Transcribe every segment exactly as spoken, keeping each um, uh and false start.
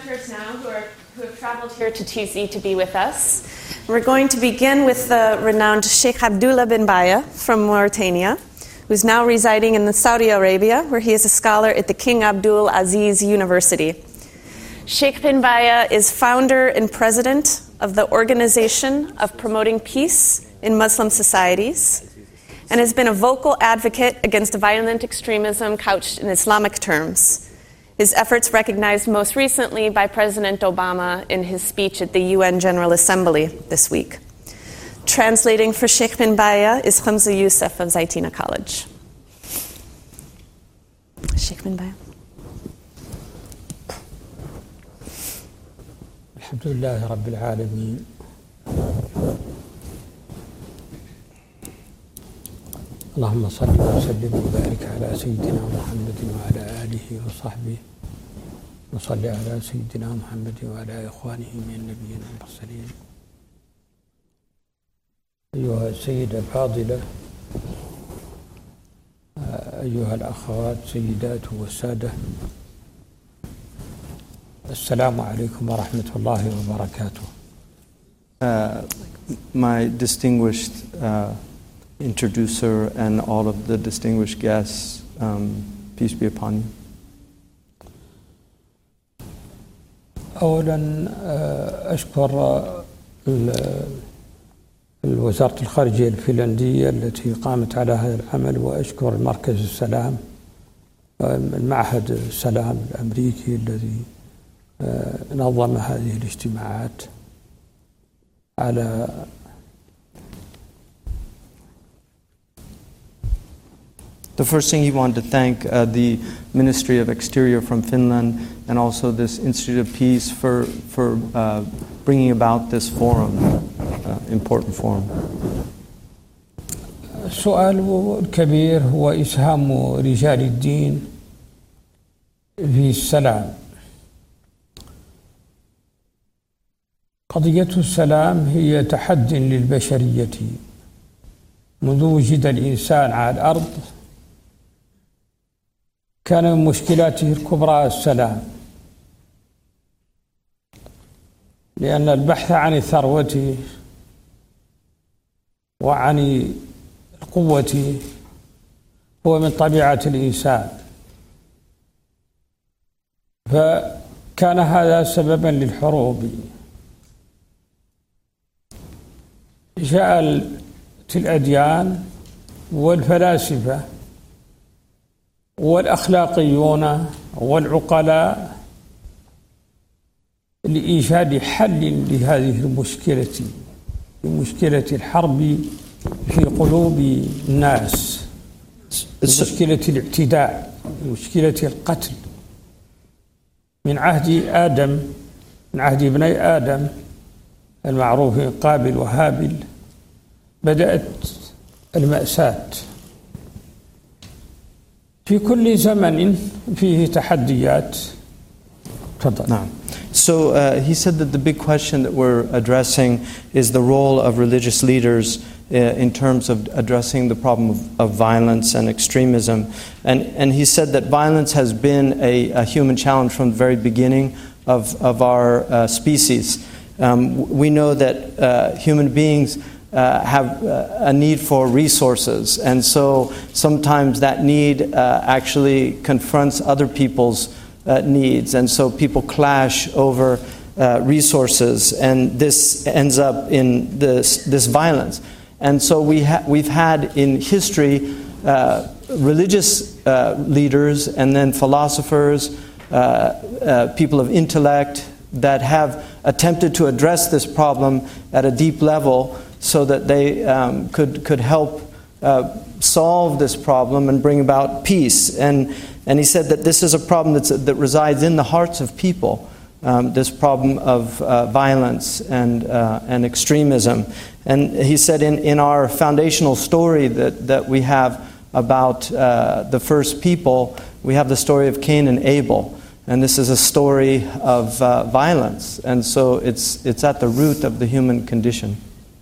presenters now who, are, who have traveled here to T Z to be with us. We're going to begin with the renowned Sheikh Abdullah bin Baya from Mauritania, who's now residing in Saudi Arabia, where he is a scholar at the King Abdul Aziz University. Sheikh bin Baya is founder and president of the Organization of Promoting Peace in Muslim Societies, and has been a vocal advocate against violent extremism couched in Islamic terms. His efforts recognized most recently by President Obama in his speech at the U N General Assembly this week. Translating for Sheikh bin Baya is Khamza Youssef of Zaytina College. Sheikh bin Baya. Alhamdulillah Rabbil Alameen. اللهم صل وسلم وبارك على سيدنا محمد وعلى آله وصحبه وصل على سيدنا محمد وعلى إخوانه من النبيين والمرسلين. أيها السيدة الفاضلة، أيها الأخوات سيدات والسادة، السلام عليكم ورحمة الله وبركاته. Uh, my distinguished uh, introducer and all of the distinguished guests, um, peace be upon you. أولا أشكر وزارة الخارجية الفنلندية التي قامت على هذا العمل، وأشكر مركز السلام، المعهد السلام الأمريكي الذي نظم هذه الاجتماعات على The first thing he wanted to thank uh, the Ministry of Exterior from Finland and also this Institute of Peace for, for uh, bringing about this forum, uh, important forum. السؤال الكبير هو إسهام رجال الدين في السلام. قضية السلام هي تحد للبشرية منذ وجد الإنسان على الأرض. كان من مشكلاته الكبرى السلام، لأن البحث عن الثروة وعن القوة هو من طبيعة الإنسان، فكان هذا سببا للحروب. جاءت الأديان والفلاسفة والأخلاقيون والعقلاء لإيجاد حل لهذه المشكلة، لمشكلة الحرب في قلوب الناس، مشكلة الاعتداء، مشكلة القتل. من عهد آدم، من عهد ابني آدم المعروفين قابل وهابل، بدأت المأساة. في كل زمن فيه تحديات. تفضل. No. So uh, he said that the big question that we're addressing is the role of religious leaders uh, in terms of addressing the problem of, of violence and extremism. And, and he said that violence has been a, a human challenge from the very beginning of, of our uh, species. Um, we know that uh, human beings Uh, have uh, a need for resources, and so sometimes that need uh, actually confronts other people's uh, needs, and so people clash over uh, resources, and this ends up in this this violence. And so we ha- we've had in history uh, religious uh, leaders and then philosophers, uh, uh, people of intellect that have attempted to address this problem at a deep level, so that they um, could could help uh, solve this problem and bring about peace. And and he said that this is a problem that's, that resides in the hearts of people, um, this problem of uh, violence and uh, and extremism. And he said in, in our foundational story that, that we have about uh, the first people, we have the story of Cain and Abel. And this is a story of uh, violence. And so it's it's at the root of the human condition.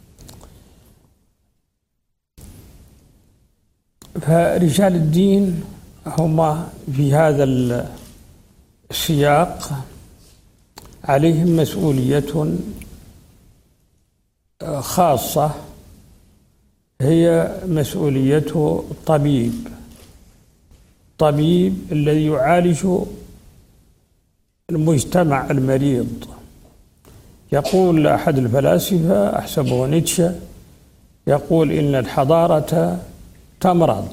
فرجال الدين هم في هذا السياق عليهم مسؤولية خاصة هي مسؤولية الطبيب الطبيب الذي يعالج المجتمع المريض. يقول أحد الفلاسفة أحسبه نيتشه يقول إن الحضارة تمرض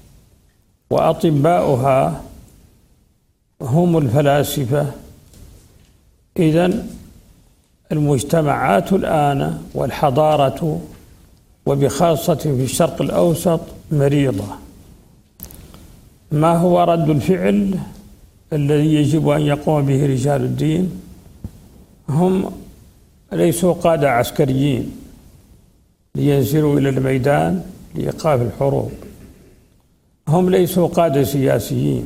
وأطباؤها هم الفلاسفة. إذن المجتمعات الآن والحضارة وبخاصة في الشرق الأوسط مريضة. ما هو رد الفعل الذي يجب أن يقوم به رجال الدين؟ هم ليسوا قادة عسكريين لينزلوا إلى الميدان لإيقاف الحروب. هم ليسوا قادة سياسيين.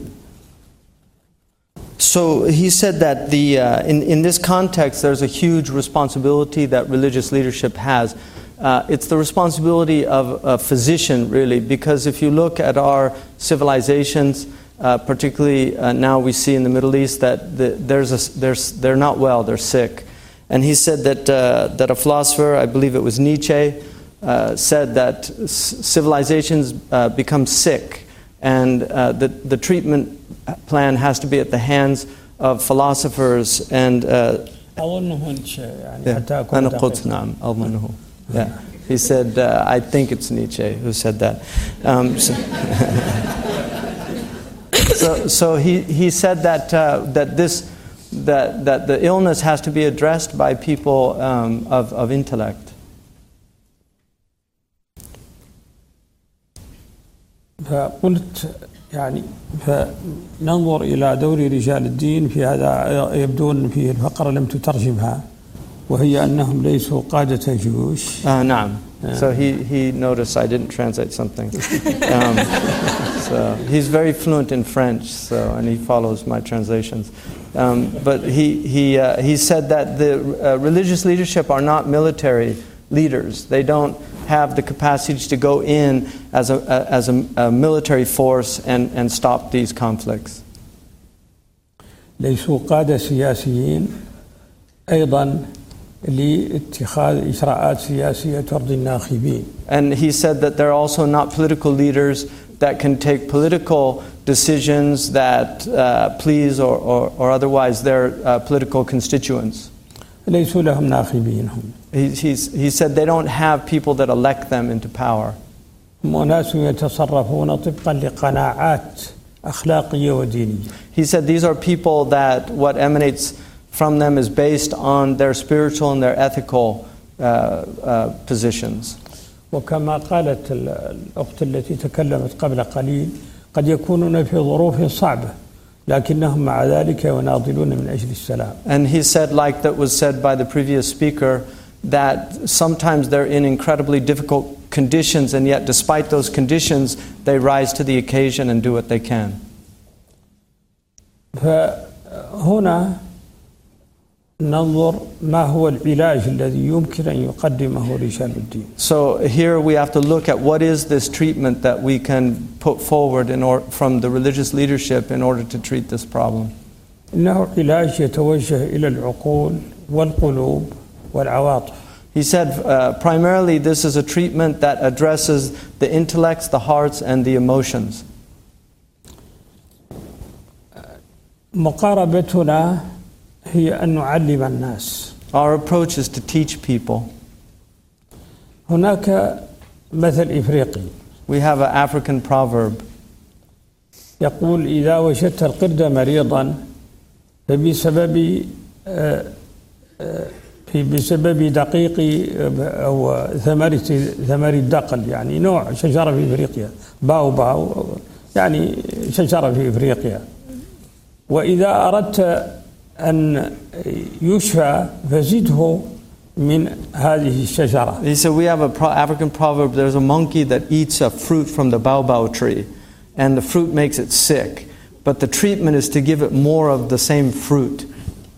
So he said that the, uh, in, in this context, there's a huge responsibility that religious leadership has. Uh, it's the responsibility of a physician, really, because if you look at our civilizations, uh, particularly uh, now we see in the Middle East that the, there's a, there's, they're not well, they're sick. And he said that, uh, that a philosopher, I believe it was Nietzsche, uh, said that civilizations uh, become sick, and uh, the, the treatment plan has to be at the hands of philosophers and uh, yeah. He said, uh, I think it's Nietzsche who said that. Um, so, so, so he, he said that uh, that this that that the illness has to be addressed by people um, of of intellect. فقلت يعني فننظر إلى دور رجال الدين في هذا. يبدون في الفقرة لم تترجمها وهي أنهم ليسوا قادة جيوش. Uh, نعم. So he, he noticed I didn't translate something. Um, so he's very fluent in French, so and he follows my translations. Um, but he he uh, he said that the uh, religious leadership are not military leaders. They don't have the capacity to go in as a, a as a, a military force and, and stop these conflicts. ليسوا قادة سياسيين أيضا لاتخاذ إجراءات سياسية ترضي الناخبين. And he said that they're also not political leaders that can take political decisions that uh, please or, or, or otherwise their uh, political constituents. ليسوا لهم ناخبين هم. He, he's, he said they don't have people that elect them into power. وناس يتصرفون طبقا لقناعات أخلاقية ودينية. He said these are people that what emanates from them is based on their spiritual and their ethical uh, uh, positions. وكما قالت الأخت التي تكلمت قبل قليل قد يكونون في ظروف صعبة لكنهم مع ذلك يناضلون من أجل السلام. And he said, like that was said by the previous speaker, that sometimes they're in incredibly difficult conditions, and yet despite those conditions they rise to the occasion and do what they can. فهنا ننظر ما هو العلاج الذي يمكن أن يقدمه رجال الدين. So here we have to look at what is this treatment that we can put forward in or, from the religious leadership in order to treat this problem. إنه علاج يتوجه إلى العقول والقلوب والعواطف. He said uh, primarily this is a treatment that addresses the intellects, the hearts, and the emotions. مقاربتنا هي أن نعلم الناس. Our approach is to teach people. هناك مثل إفريقي. We have an African proverb. يقول إذا وجدت القرد مريضا فبسبب بسبب دقيق أو ثمرة ثمر الدقل، يعني نوع شجرة في إفريقيا، باو باو يعني شجرة في إفريقيا. وإذا أردت أن يشفى فزده من هذه الشجرة. He said we have an pro- African proverb. There's a monkey that eats a fruit from the baobab tree, and the fruit makes it sick. But the treatment is to give it more of the same fruit.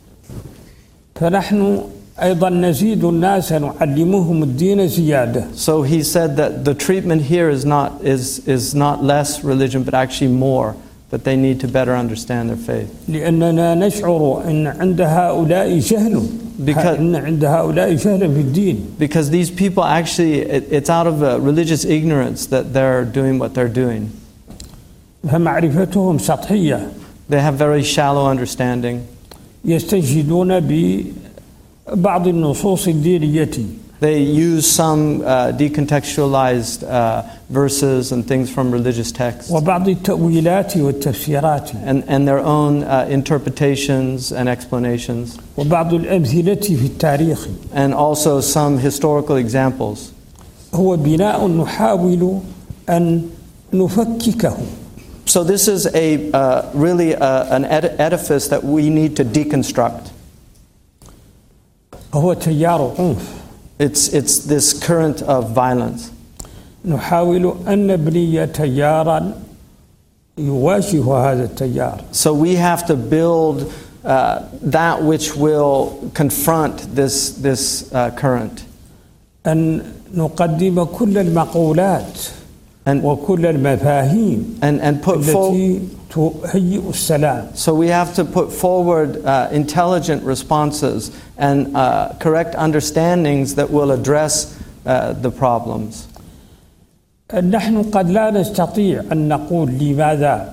فنحن أيضا نزيد الناس نعلمهم الدين زيادة. So he said that the treatment here is not is is not less religion, but actually more that they need to better understand their faith. لأننا نشعر أن عند هؤلاء جهل Because, أن عند هؤلاء جهل في الدين. because these people actually, it, it's out of uh, religious ignorance that they're doing what they're doing. فمعرفتهم سطحية. They have very shallow understanding. يستنشدون ببعض النصوص الدينية. They use some uh, decontextualized uh, verses and things from religious texts. وبعض التأويلات والتفسيرات. And, and their own uh, interpretations and explanations. وبعض الأمثلة في التاريخ. And also some historical examples. هو بناء نحاول أن نفككه. So this is a uh, really uh, an ed- edifice that we need to deconstruct. هو تيار عنف. It's, it's this current of violence. نحاول أن نبني تيارا يواجه هذا التيار. So we have to build uh, that which will confront this, this uh, current. أن نقدم كل المقولات And, وكل المفاهيم and, and put التي تهيئ السلام. So we have to put forward uh, intelligent responses and uh, correct understandings that will address uh, the problems. نحن قد لا نستطيع أن نقول لماذا.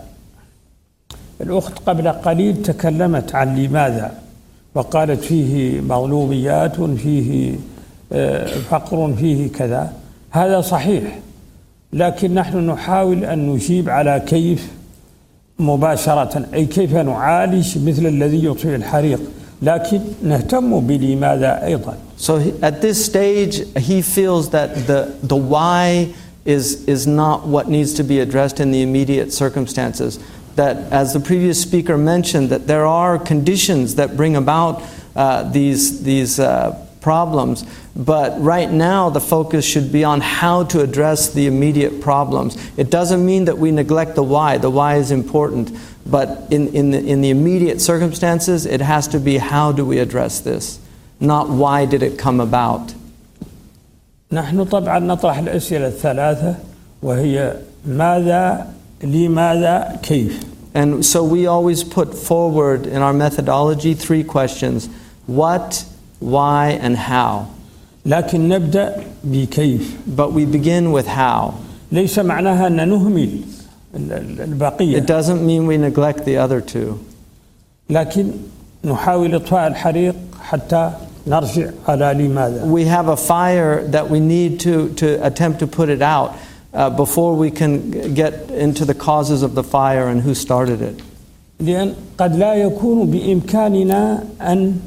الأخت قبل قليل تكلمت عن لماذا وقالت فيه مظلوميات فيه فقر فيه كذا. هذا صحيح، لكن نحن نحاول أن نجيب على كيف مباشرة، أي كيف نعالج مثل الذي يطفئ الحريق، لكن نهتم بلماذا أيضا. So he, at this stage he feels that the, the why is, is not what needs to be addressed in the immediate circumstances. That, as the previous speaker mentioned, that there are conditions that bring about uh, these, these uh, problems, but right now the focus should be on how to address the immediate problems. It doesn't mean that we neglect the why. The why is important, but in, in, the, in the immediate circumstances it has to be how do we address this, not why did it come about. نحن طبعا نطرح الأسئلة الثلاثة وهي ماذا، لماذا، كيف. And so we always put forward in our methodology three questions: what, why, and how. لكن نبدأ بكيف. But we begin with how. ليس معناها أن نهمل البقية. It doesn't mean we neglect the other two. لكن نحاول إطفاء الحريق حتى نرجع على لماذا. We have a fire that we need to, to attempt to put it out uh, before we can get into the causes of the fire and who started it. لأن قد لا يكون بإمكاننا أن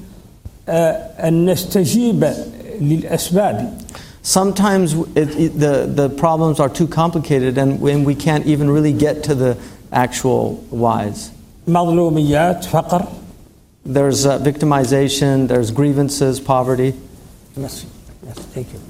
أن نستجيب للأسباب. Sometimes it, it, the, the problems are too complicated and when we can't even really get to the actual whys. مظلوميات، فقر. There's uh, victimization, there's grievances, poverty. Yes, yes, thank you.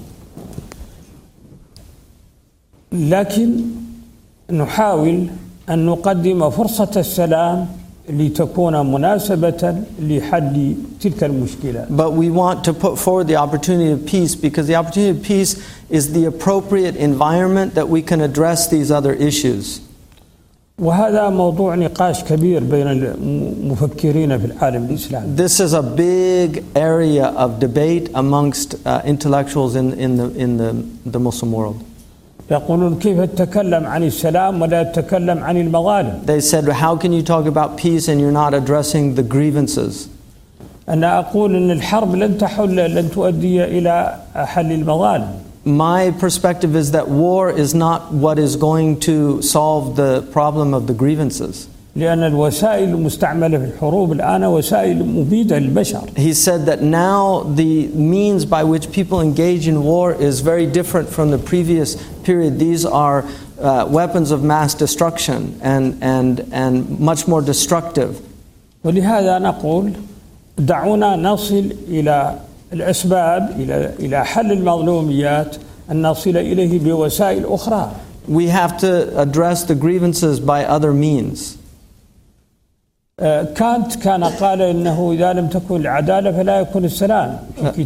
لكن نحاول أن نقدم فرصة السلام لتكون مناسبة لحل تلك المشكلة. But we want to put forward the opportunity of peace because the opportunity of peace is the appropriate environment that we can address these other issues. وهذا موضوع نقاش كبير بين المفكرين في العالم الإسلامي. This is a big area of debate amongst uh, intellectuals in, in, the, in the, the Muslim world. يقولون كيف تتكلم عن السلام ولا تتكلم عن المظالم. They said, how can you talk about peace and you're not addressing the grievances? أنا أقول أن الحرب لن تحل لن تؤدي إلى حل المظالم. My perspective is that war is not what is going to solve the problem of the grievances. لأن الوسائل المستعملة في الحروب الآن وسائل مبيدة للبشر. He said that now the means by which people engage in war is very different from the previous period. These are uh, weapons of mass destruction and, and, and much more destructive. ولهذا نقول دعونا نصل إلى الأسباب إلى إلى حل المظلوميات أن نصل إليه بوسائل أخرى. We have to address the grievances by other means. كانت كان قال إنه إذا لم تكن العدالة فلا يكون السلام في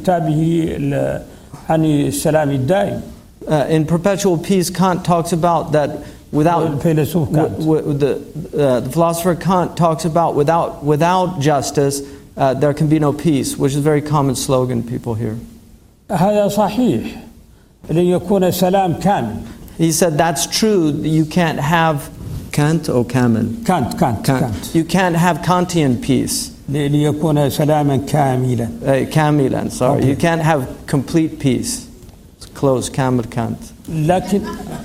كتابه عن السلام الدائم. Uh, in Perpetual Peace, Kant talks about that without الفيلسوف كانت. w- w- the, uh, the philosopher Kant talks about without without justice uh, there can be no peace, which is a very common slogan people hear. هذا صحيح لن يكون سلام كامل. He said that's true. You can't have Kant or Kamel. كانت كانت Kant. كانت You can't have Kantian peace. ليكون سلاما كاملا. Uh, Kamilan, sorry. Okay. You can't have complete peace. It's close, Kamel Kant. لكن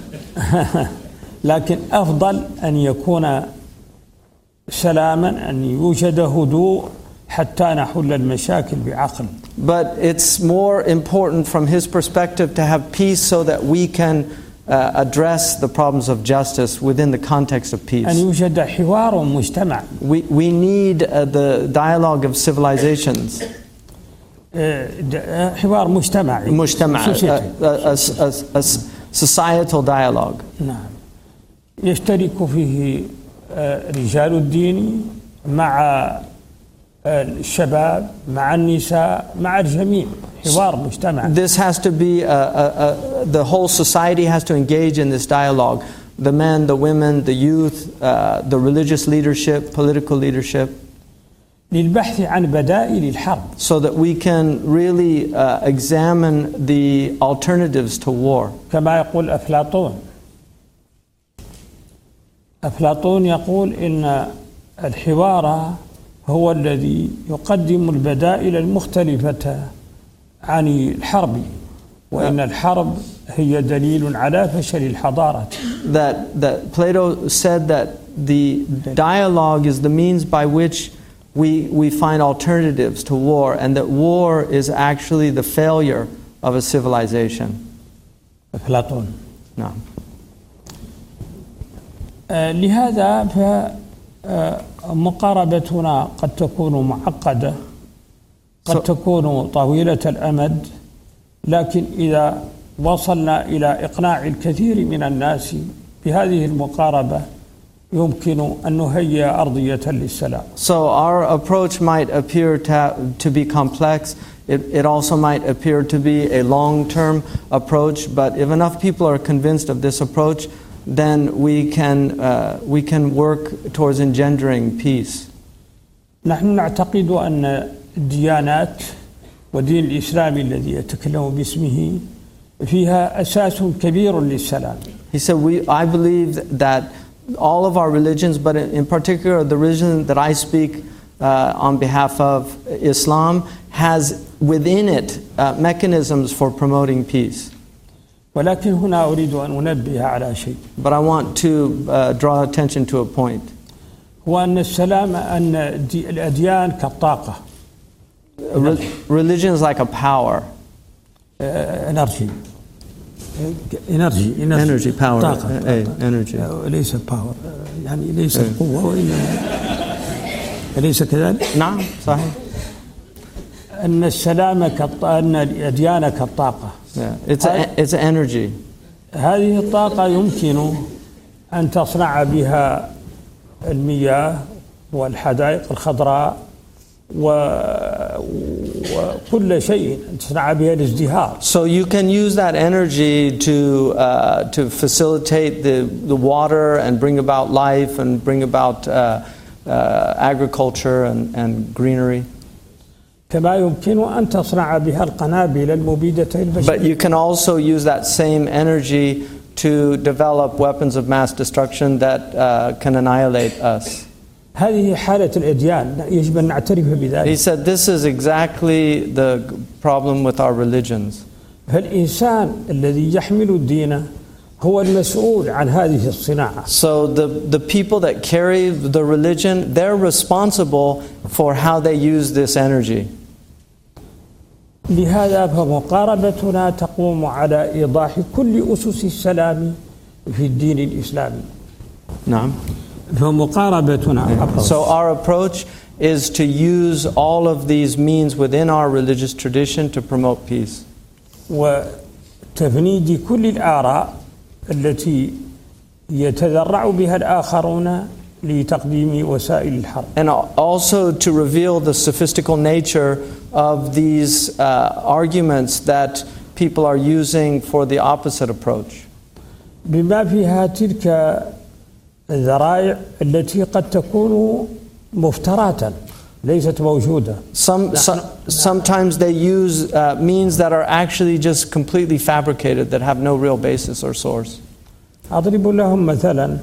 لكن أفضل أن يكون سلاما، أن يوجد هدوء حتى نحل المشاكل بعقل. But it's more important from his perspective to have peace so that we can uh, address the problems of justice within the context of أن peace. يوجد حوار مجتمع. We, we need uh, the dialogue of civilizations. آه، د- حوار مجتمعي. مجتمع, a, Society. a, a, a, a societal dialogue. نعم. يشترك فيه آه، رجال الدين مع آه، الشباب، مع النساء، مع الجميع. حوار مجتمعي. This has to be, a, a, a, the whole society has to engage in this dialogue. The men, the women, the youth, uh, the religious leadership, political leadership, للبحث عن بدائل الحرب. so that we can really uh, examine the alternatives to war. كما يقول أفلاطون. أفلاطون يقول إن الحوار هو الذي يقدم البدائل المختلفة عن الحرب، وإن الحرب هي دليل على فشل الحضارة. That, that Plato said that the dialogue is the means by which we, we find alternatives to war, and that war is actually the failure of a civilization. أفلاطون. No. آه، لهذا فمقاربتنا قد تكون معقدة، قد So- تكون طويلة الأمد، لكن إذا وصلنا إلى إقناع الكثير من الناس بهذه المقاربة يمكن أن نهيئ أرضية للسلام. So our approach might appear to, to be complex. It, it also might appear to be a long-term approach. But if enough people are convinced of this approach, then we can, uh, we can work towards engendering peace. نحن نعتقد أن الديانات ودين الإسلام الذي يتكلم باسمه فيها أساس كبير للسلام. He said, we, I believe that all of our religions, but in particular the religion that I speak uh, on behalf of, Islam, has within it uh, mechanisms for promoting peace. ولكن هنا أريد أن أنبه على شيء. But I want to uh, draw attention to a point. هو أن السلام أن الأديان كالطاقة. Re- religion is like a power. انرجي انرجي Energy, power, طاقة. eh, energy. ليس باور، يعني ليس قوة، وإنما أليس كذلك؟ نعم صحيح. أن السلام كالطاقة، أن الأديان كالطاقة. Yeah. It's a, it's an energy. هذه الطاقة يمكن أن تصنع بها المياه والحدائق الخضراء وكل شيء، تصنع بها الازدهار. So you can use that energy to uh, to facilitate the the water and bring about life and bring about uh, uh, agriculture and, and greenery. كما يمكن أن تصنع بها القنابل المبيدة للبشر. But you can also use that same energy to develop weapons of mass destruction that uh, can annihilate us. هذه حالة الأديان، يجب أن نعترف بذلك. He said this is exactly the problem with our religions. فالإنسان الذي يحمل الدين هو المسؤول عن هذه الصناعة. So the, the people that carry the religion, they're responsible for how they use this energy. لهذا فمقاربتنا تقوم على إيضاح كل أسس السلام في الدين الإسلامي. نعم. فمقاربتنا So our approach is to use all of these means within our religious tradition to promote peace. وتفنيد كل الآراء التي يتذرع بها الآخرون لتقديم وسائل الحرب. And also to reveal the sophistical nature of these uh, arguments that people are using for the opposite approach. بما فيها تلك الذرائع التي قد تكون مفترات ليست موجودة. Some, some, sometimes they use uh, means that are actually just completely fabricated, that have no real basis or source. أضرب لهم مثلا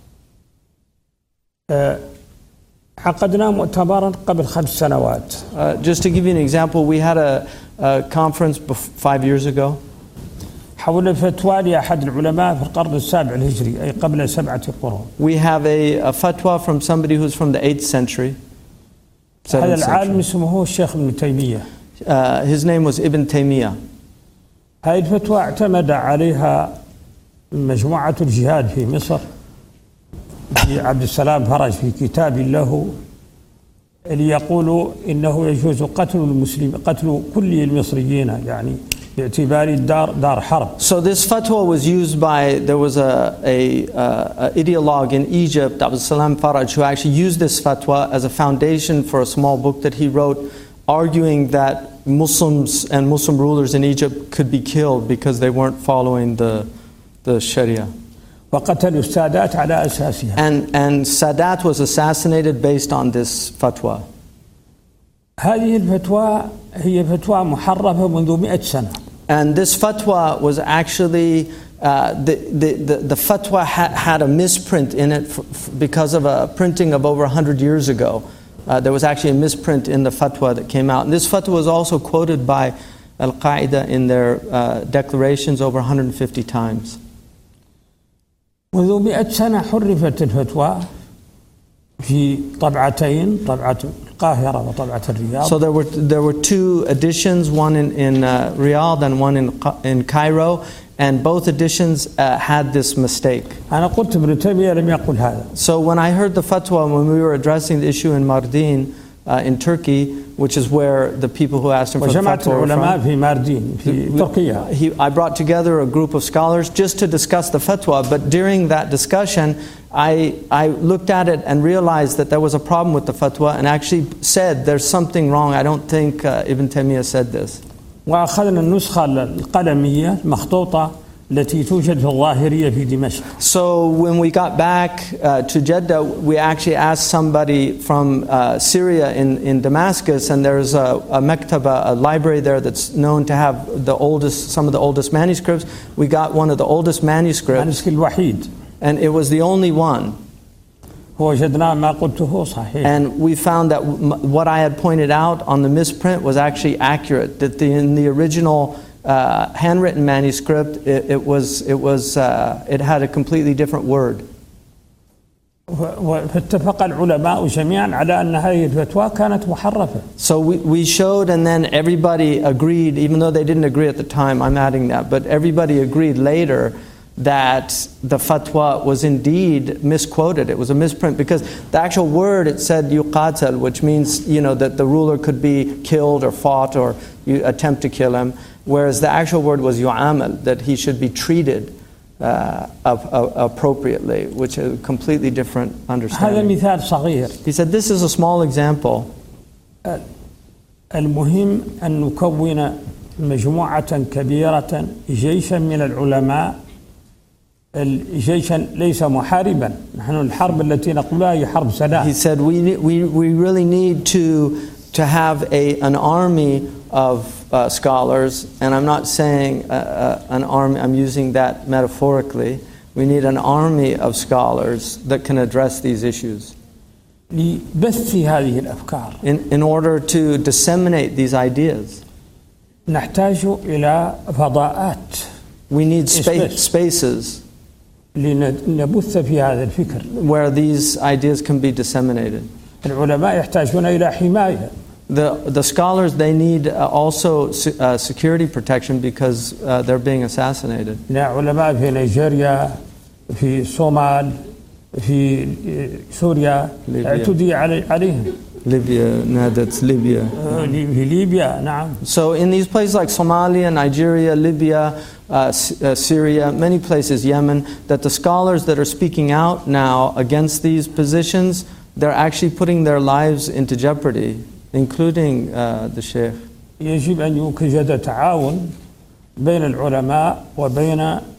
عقدنا مؤتمرا قبل خمس سنوات. Uh, just to give you an example, we had a, a conference bef- five years ago. حول فتوى لأحد العلماء في القرن السابع الهجري أي قبل سبعة قرون. We have a, a fatwa from somebody who's from the eighth century. هذا العالم اسمه الشيخ ابن تيمية. Uh, his name was Ibn Taymiyyah. هذه الفتوى اعتمد عليها مجموعة الجهاد في مصر عبد السلام فرج في كتاب له اللي يقول إنه يجوز قتل المسلم قتل كل المصريين يعني باعتبار الدار دار حرب. So this fatwa was used by, there was a, a, a, a ideologue in Egypt, Abd Salam Faraj, who actually used this fatwa as a foundation for a small book that he wrote, arguing that Muslims and Muslim rulers in Egypt could be killed because they weren't following the, the Sharia. وقتلوا السادات على أساسها. And, and Sadat was assassinated based on this fatwa. هذه الفتوى هي فتوى محرفة منذ مئة سنة. And this fatwa was actually, uh, the, the, the, the fatwa ha- had a misprint in it f- f- because of a printing of over one hundred years ago. Uh, there was actually a misprint in the fatwa that came out. And this fatwa was also quoted by Al-Qaeda in their uh, declarations over one hundred fifty times. منذ مئة سنة حرفت الفتوى في طبعتين طبعة القاهرة وطبعة الرياض. So there were there were two editions, one in in uh, Riyadh and one in in Cairo, and both editions uh, had this mistake. أنا قلت ابن تيمية لم يقل هذا. So when I heard the fatwa when we were addressing the issue in Mardin uh, in Turkey, which is where the people who asked him for the وجمعت fatwa were العلماء from, في ماردين في تركيا. he, I brought together a group of scholars just to discuss the fatwa, but during that discussion I, I looked at it and realized that there was a problem with the fatwa and actually said there's something wrong. I don't think uh, Ibn Taymiyyah said this. وأخذنا النسخة القلمية المخطوطة التي توجد في الظاهرية في دمشق. So when we got back uh, to Jeddah, we actually asked somebody from uh, Syria in, in Damascus, and there's a, a mektaba, a library there that's known to have the oldest, some of the oldest manuscripts. We got one of the oldest manuscripts. المنسك الوحيد. And it was the only one. وجدنا ما قلته صحيح. And we found that w- what I had pointed out on the misprint was actually accurate. That the, in the original uh, handwritten manuscript, it, it was it was uh, it had a completely different word. فاتفق العلماء جميعا على أن هذه الفتوى كانت محرفة. So we, we showed, and then everybody agreed, even though they didn't agree at the time. I'm adding that, but everybody agreed later that the fatwa was indeed misquoted. It was a misprint because the actual word, it said yuqatal, which means, you know, that the ruler could be killed or fought or you attempt to kill him, whereas the actual word was yu'amal, that he should be treated uh, of, of, appropriately, which is a completely different هذا understanding. مثال صغير. He said this is a small example. المهم أن نكون مجموعة كبيرة جيشا من العلماء. الجيش ليس محاربا. نحن الحرب التي نقولها هي حرب سلاح. He said we we we really need to to have a an army of uh, scholars, and I'm not saying uh, uh, an army. I'm using that metaphorically. We need an army of scholars that can address these issues. لبث هذه الأفكار. In in order to disseminate these ideas, نحتاج إلى فضاءات. we need space, spaces لنبث في هذا الفكر. where these ideas can be disseminated. العلماء يحتاجون إلى حماية. The the scholars, they need uh, also uh, security protection because uh, they're being assassinated. علماء في نيجيريا، في الصومال، في سوريا اعتدي عليهم. Libya, no, that's Libya. في ليبيا نعم. So in these places like Somalia, Nigeria, Libya, uh, uh, Syria, many places, Yemen, that the scholars that are speaking out now against these positions, they're actually putting their lives into jeopardy, including uh, the Sheikh. يجب أن يوجد تعاون بين العلماء وبين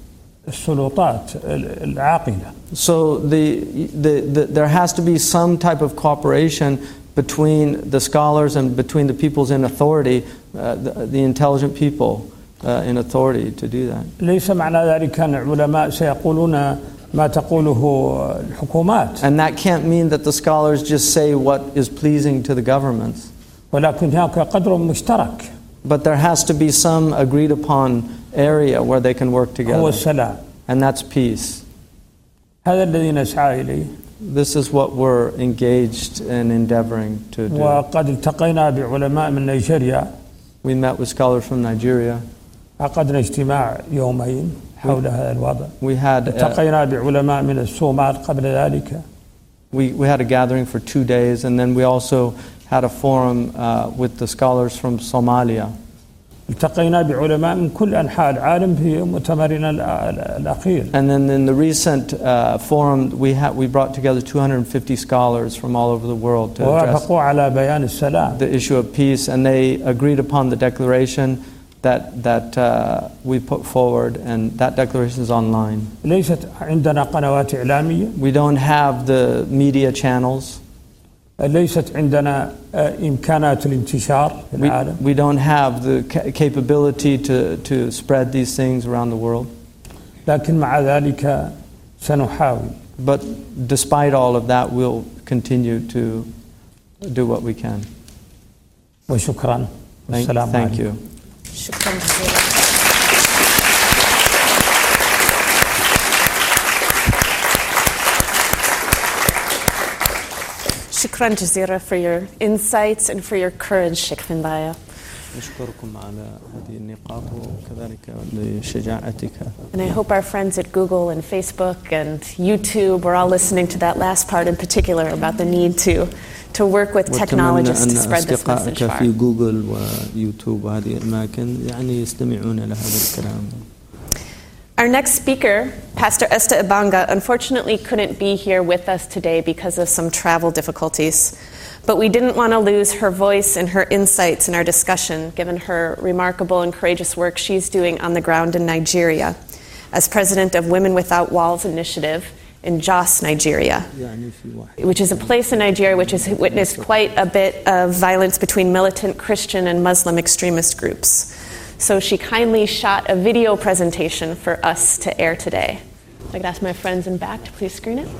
السلطات العاقلة. So the, the, the, there has to be some type of cooperation between the scholars and between the peoples in authority, uh, the, the intelligent people uh, in authority to do that. ليس معنى ذلك أن العلماء سيقولون ما تقوله الحكومات. And that can't mean that the scholars just say what is pleasing to the governments. ولكن هناك قدر مشترك. But there has to be some agreed upon area where they can work هو together. السلام. And that's peace. هذا الذي نسعى إليه. This is what we're engaged in endeavoring to do. وقد التقينا بعلماء من نيجيريا. We met with scholars from Nigeria. عقدنا اجتماع يومين حول هذا الوضع. We had uh, التقينا بعلماء من الصومال قبل ذلك. we we had a gathering for two days, and then we also had a forum uh, with the scholars from Somalia. التقينا بعلماء من كل أنحاء العالم في مؤتمرنا الأخير. And then in the recent uh, forum, we had we brought together two hundred fifty scholars from all over the world to address ووافقوا على بيان السلام. the issue of peace, and they agreed upon the declaration that that uh, we put forward, and that declaration is online. ليست عندنا قنوات إعلامية. We don't have the media channels. ليست عندنا إمكانات الانتشار في We, العالم. we don't have the ca- capability to, to spread these things around the world. لكن مع ذلك سنحاول. But despite all of that, we'll continue to do what we can. وشكرا. Thank, والسلام thank عليكم. you. شكرا جزيلا. شكرا جزيلا for your insights and for your courage, Sheikh bin Baya. أشكركم على هذه النقاط وكذلك لشجاعتك. And I hope our friends at Google and Facebook and YouTube were all listening to that last part in particular about the need to to work with technologists to spread this message far. في جوجل ويوتيوب وهذه الأماكن يعني يستمعون لهذا الكلام. Our next speaker, Pastor Esther Ibanga, unfortunately couldn't be here with us today because of some travel difficulties. But we didn't want to lose her voice and her insights in our discussion, given her remarkable and courageous work she's doing on the ground in Nigeria as president of Women Without Walls Initiative in Jos, Nigeria, which is a place in Nigeria which has witnessed quite a bit of violence between militant Christian and Muslim extremist groups. So she kindly shot a video presentation for us to air today. I could ask my friends in back to please screen it.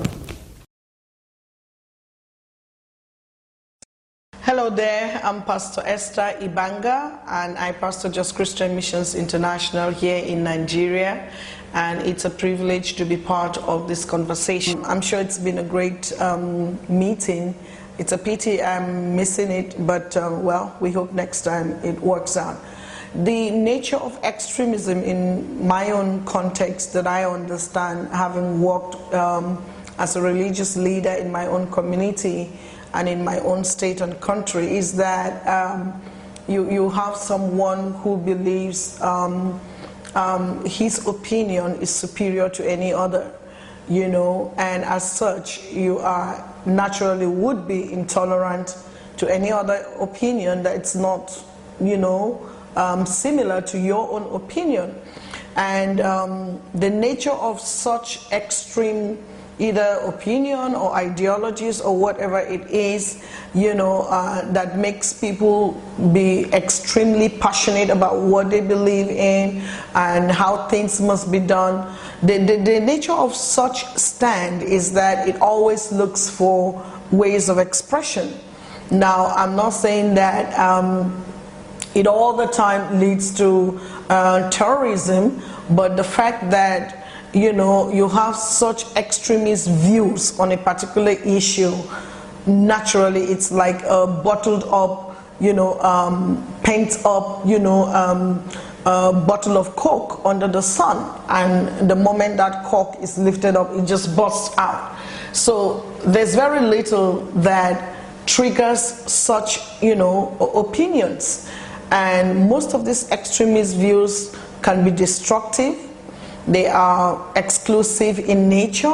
Hello there, I'm Pastor Esther Ibanga, and I pastor Just Christian Missions International here in Nigeria, and it's a privilege to be part of this conversation. I'm sure it's been a great um, meeting. It's a pity I'm missing it, but uh, well, we hope next time it works out. The nature of extremism in my own context that I understand, having worked um, as a religious leader in my own community and in my own state and country, is that um, you, you have someone who believes um, um, his opinion is superior to any other, you know, and as such you are naturally would be intolerant to any other opinion that's not, you know, um, similar to your own opinion. And um, the nature of such extreme either opinion or ideologies or whatever it is, you know, uh, that makes people be extremely passionate about what they believe in and how things must be done. The, the, the nature of such stand is that it always looks for ways of expression. Now, I'm not saying that um, it all the time leads to uh, terrorism, but the fact that you know, you have such extremist views on a particular issue, naturally it's like a bottled up, you know, um, pent up, you know, um, a bottle of Coke under the sun, and the moment that cork is lifted up, it just bursts out. So there's very little that triggers such, you know, opinions. And most of these extremist views can be destructive. They are exclusive in nature,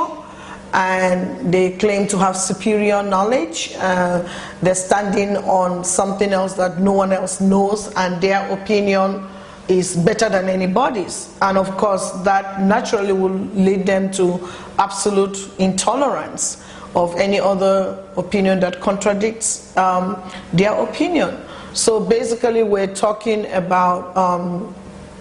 and they claim to have superior knowledge. Uh, they're standing on something else that no one else knows, and their opinion is better than anybody's. And of course, that naturally will lead them to absolute intolerance of any other opinion that contradicts um, their opinion. So basically, we're talking about um,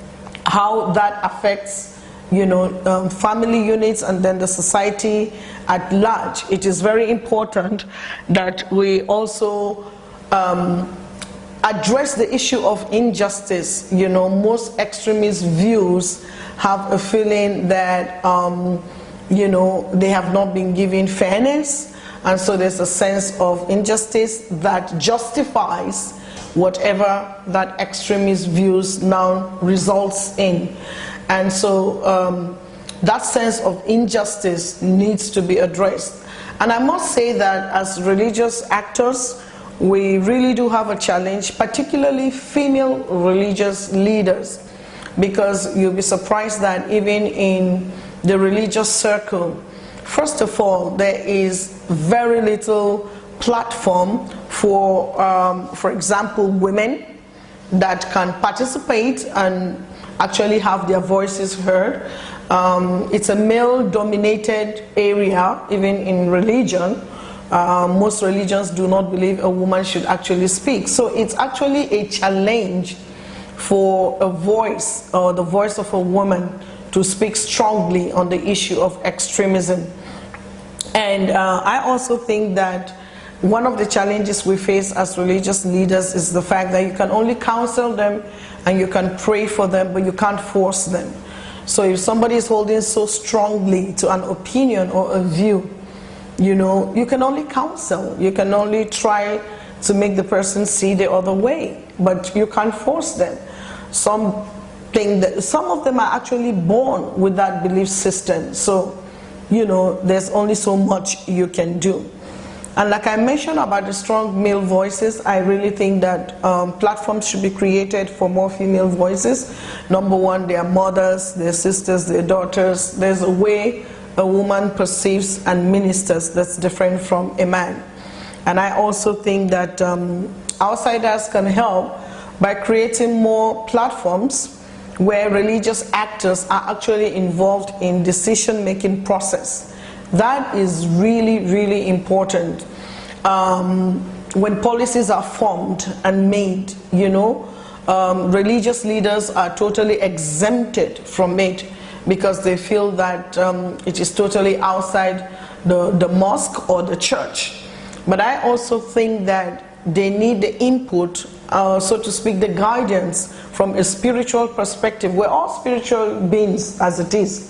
how that affects, you know, um, family units and then the society at large. It is very important that we also um, address the issue of injustice. You know, most extremist views have a feeling that, um, you know, they have not been given fairness, and so there's a sense of injustice that justifies whatever that extremist views now results in. And so um, that sense of injustice needs to be addressed. And I must say that as religious actors, we really do have a challenge, particularly female religious leaders, because you'll be surprised that even in the religious circle, first of all, there is very little platform for, um, for example, women that can participate and actually have their voices heard. Um, it's a male-dominated area, even in religion. Uh, most religions do not believe a woman should actually speak. So it's actually a challenge for a voice, or the voice of a woman, to speak strongly on the issue of extremism. And uh, I also think that one of the challenges we face as religious leaders is the fact that you can only counsel them and you can pray for them, but you can't force them. So if somebody is holding so strongly to an opinion or a view, you know, you can only counsel. You can only try to make the person see the other way, but you can't force them. Some think that some of them are actually born with that belief system. So, you know, there's only so much you can do. And like I mentioned about the strong male voices, I really think that um, platforms should be created for more female voices. Number one, their mothers, their sisters, their daughters. There's a way a woman perceives and ministers that's different from a man. And I also think that um, outsiders can help by creating more platforms where religious actors are actually involved in decision-making process. That is really, really important. Um, when policies are formed and made, you know, um, religious leaders are totally exempted from it because they feel that um, it is totally outside the, the mosque or the church. But I also think that they need the input, uh, so to speak, the guidance from a spiritual perspective. We're all spiritual beings as it is.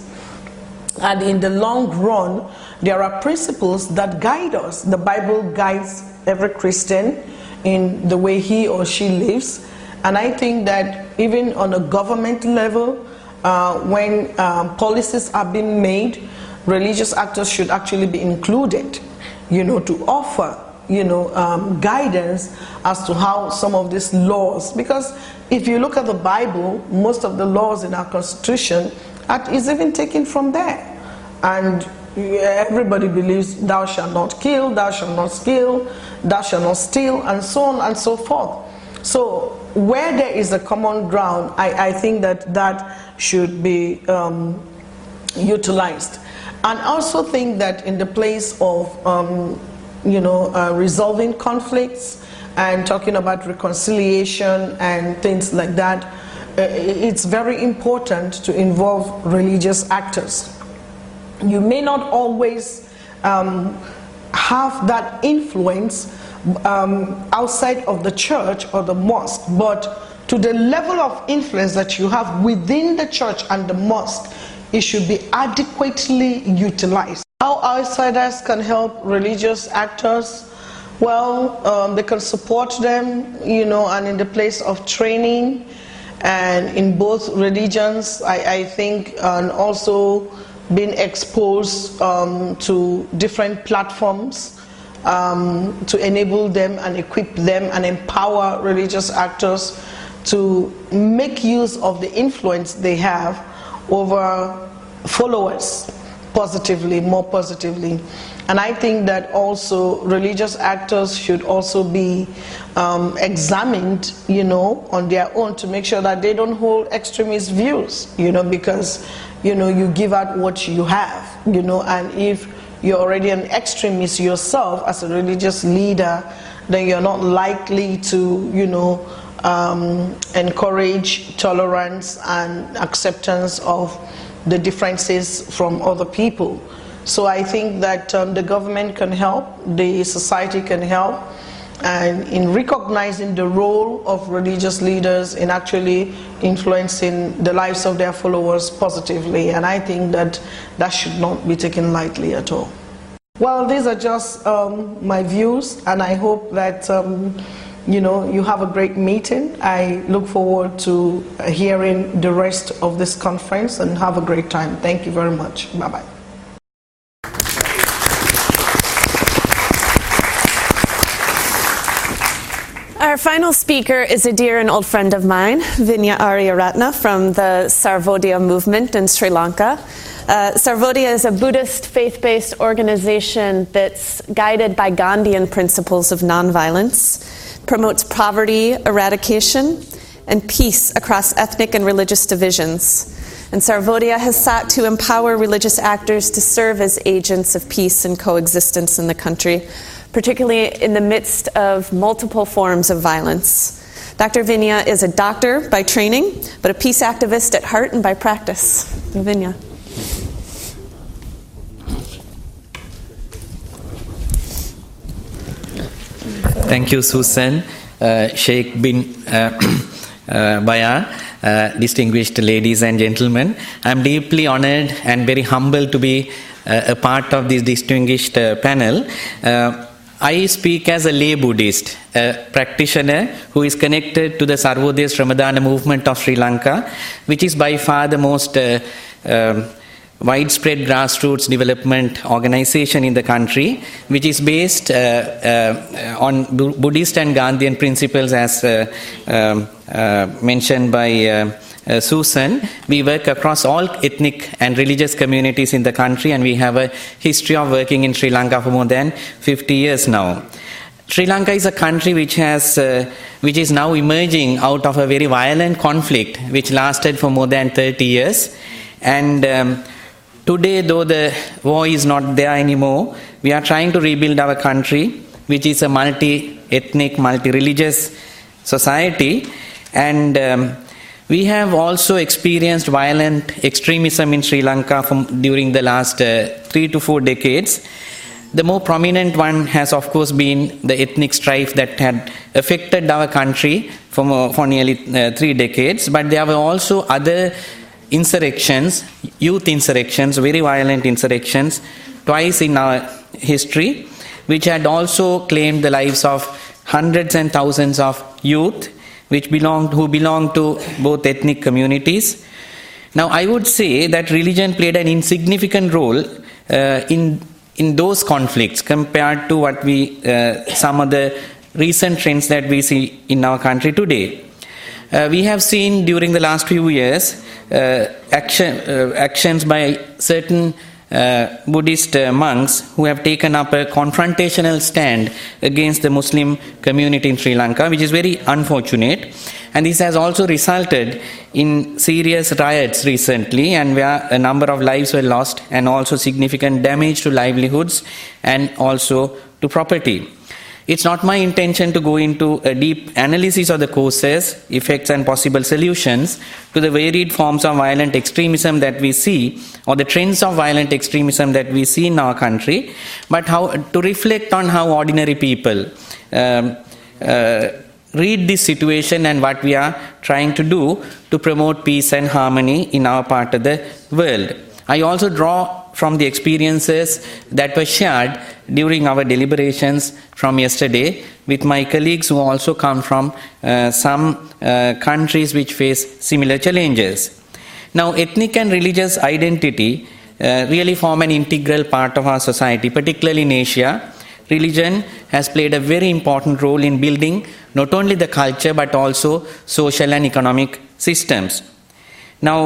And in the long run, there are principles that guide us. The Bible guides every Christian in the way he or she lives. And I think that even on a government level, uh, when um, policies are being made, religious actors should actually be included, you know, to offer, you know, um, guidance as to how some of these laws, because if you look at the Bible, most of the laws in our Constitution is even taken from there. And everybody believes thou shalt not kill, thou shalt not steal, thou shalt not steal, and so on and so forth. So where there is a common ground, I, I think that that should be um, utilized. And I also think that in the place of um, you know, uh, resolving conflicts and talking about reconciliation and things like that, uh, it's very important to involve religious actors. You may not always um, have that influence um, outside of the church or the mosque, but to the level of influence that you have within the church and the mosque, it should be adequately utilized. How outsiders can help religious actors? Well, um, they can support them, you know, and in the place of training, and in both religions, I, I think, and also being exposed um, to different platforms um, to enable them and equip them and empower religious actors to make use of the influence they have over followers. positively, more positively. And I think that also religious actors should also be um, examined, you know, on their own to make sure that they don't hold extremist views, you know, because, you know, you give out what you have, you know, and if you're already an extremist yourself as a religious leader, then you're not likely to, you know, um, encourage tolerance and acceptance of the differences from other people. So I think that um, the government can help, the society can help, and in recognizing the role of religious leaders in actually influencing the lives of their followers positively. And I think that that should not be taken lightly at all. Well, these are just um, my views, and I hope that um, you know, you have a great meeting. I look forward to hearing the rest of this conference, and have a great time. Thank you very much. Bye-bye. Our final speaker is a dear and old friend of mine, Vinya Aryaratna from the Sarvodaya movement in Sri Lanka. Uh, Sarvodaya is a Buddhist faith-based organization that's guided by Gandhian principles of nonviolence, promotes poverty eradication, and peace across ethnic and religious divisions. And Sarvodaya has sought to empower religious actors to serve as agents of peace and coexistence in the country, particularly in the midst of multiple forms of violence. Doctor Vinya is a doctor by training, but a peace activist at heart and by practice. Vinya. Thank you, Susan. Uh, Sheikh bin uh, uh, Baya, uh, distinguished ladies and gentlemen. I'm deeply honored and very humbled to be uh, a part of this distinguished uh, panel. Uh, I speak as a lay Buddhist, a practitioner who is connected to the Sarvodaya Shramadana movement of Sri Lanka, which is by far the most uh, um, widespread grassroots development organization in the country, which is based uh, uh, on Bu- Buddhist and Gandhian principles, as uh, um, uh, mentioned by uh, Uh, Susan. We work across all ethnic and religious communities in the country, and we have a history of working in Sri Lanka for more than fifty years now. Sri Lanka is a country which has, uh, which is now emerging out of a very violent conflict which lasted for more than thirty years. And um, today, though the war is not there anymore, we are trying to rebuild our country, which is a multi-ethnic, multi-religious society. And um, we have also experienced violent extremism in Sri Lanka from, during the last uh, three to four decades. The more prominent one has, of course, been the ethnic strife that had affected our country for, more, for nearly uh, three decades. But there were also other insurrections, youth insurrections, very violent insurrections, twice in our history, which had also claimed the lives of hundreds and thousands of youth, which belonged, who belonged to both ethnic communities. Now, I would say that religion played an insignificant role uh, in in those conflicts compared to what we uh, some of the recent trends that we see in our country today. Uh, we have seen during the last few years uh, action, uh, actions by certain Uh, Buddhist uh, monks who have taken up a confrontational stand against the Muslim community in Sri Lanka, which is very unfortunate. And this has also resulted in serious riots recently, and where a number of lives were lost, and also significant damage to livelihoods and also to property. It's not my intention to go into a deep analysis of the causes, effects, and possible solutions to the varied forms of violent extremism that we see, or the trends of violent extremism that we see in our country, but how to reflect on how ordinary people um, uh, read this situation and what we are trying to do to promote peace and harmony in our part of the world. I also draw from the experiences that were shared during our deliberations from yesterday with my colleagues who also come from uh, some uh, countries which face similar challenges. Now, ethnic and religious identity uh, really form an integral part of our society, particularly in Asia. Religion has played a very important role in building not only the culture but also social and economic systems. Now,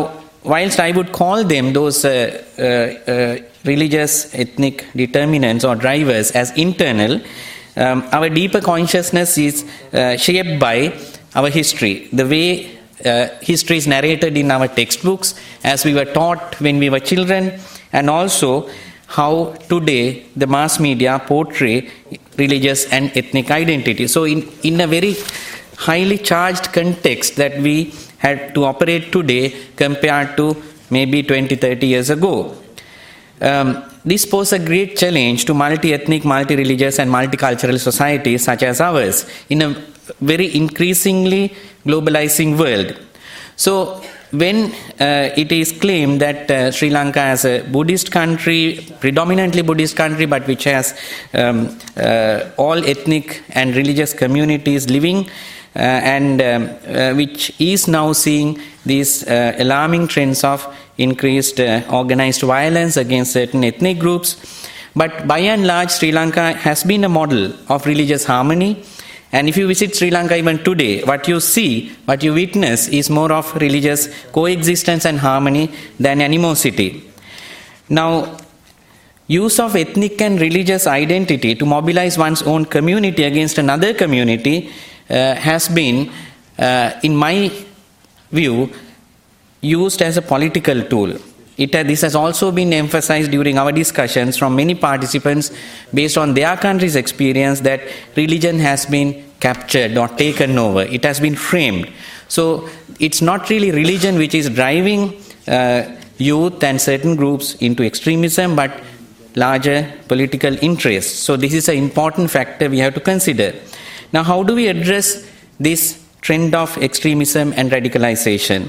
whilst I would call them, those uh, uh, uh, religious ethnic determinants or drivers, as internal, um, our deeper consciousness is uh, shaped by our history, the way uh, history is narrated in our textbooks, as we were taught when we were children, and also how today the mass media portray religious and ethnic identity. So in, in a very highly charged context that we had to operate today compared to maybe twenty, thirty years ago. Um, this poses a great challenge to multi-ethnic, multi-religious and multicultural societies such as ours in a very increasingly globalizing world. So when uh, it is claimed that uh, Sri Lanka as a Buddhist country, predominantly Buddhist country, but which has um, uh, all ethnic and religious communities living, uh, and um, uh, which is now seeing these uh, alarming trends of increased uh, organized violence against certain ethnic groups. But by and large, Sri Lanka has been a model of religious harmony. And if you visit Sri Lanka even today, what you see, what you witness is more of religious coexistence and harmony than animosity. Now, use of ethnic and religious identity to mobilize one's own community against another community uh, has been, uh, in my view, used as a political tool. It, uh, this has also been emphasized during our discussions from many participants based on their country's experience that religion has been captured or taken over. It has been framed. So it's not really religion which is driving uh, youth and certain groups into extremism, but larger political interests. So this is an important factor we have to consider. Now, how do we address this trend of extremism and radicalization?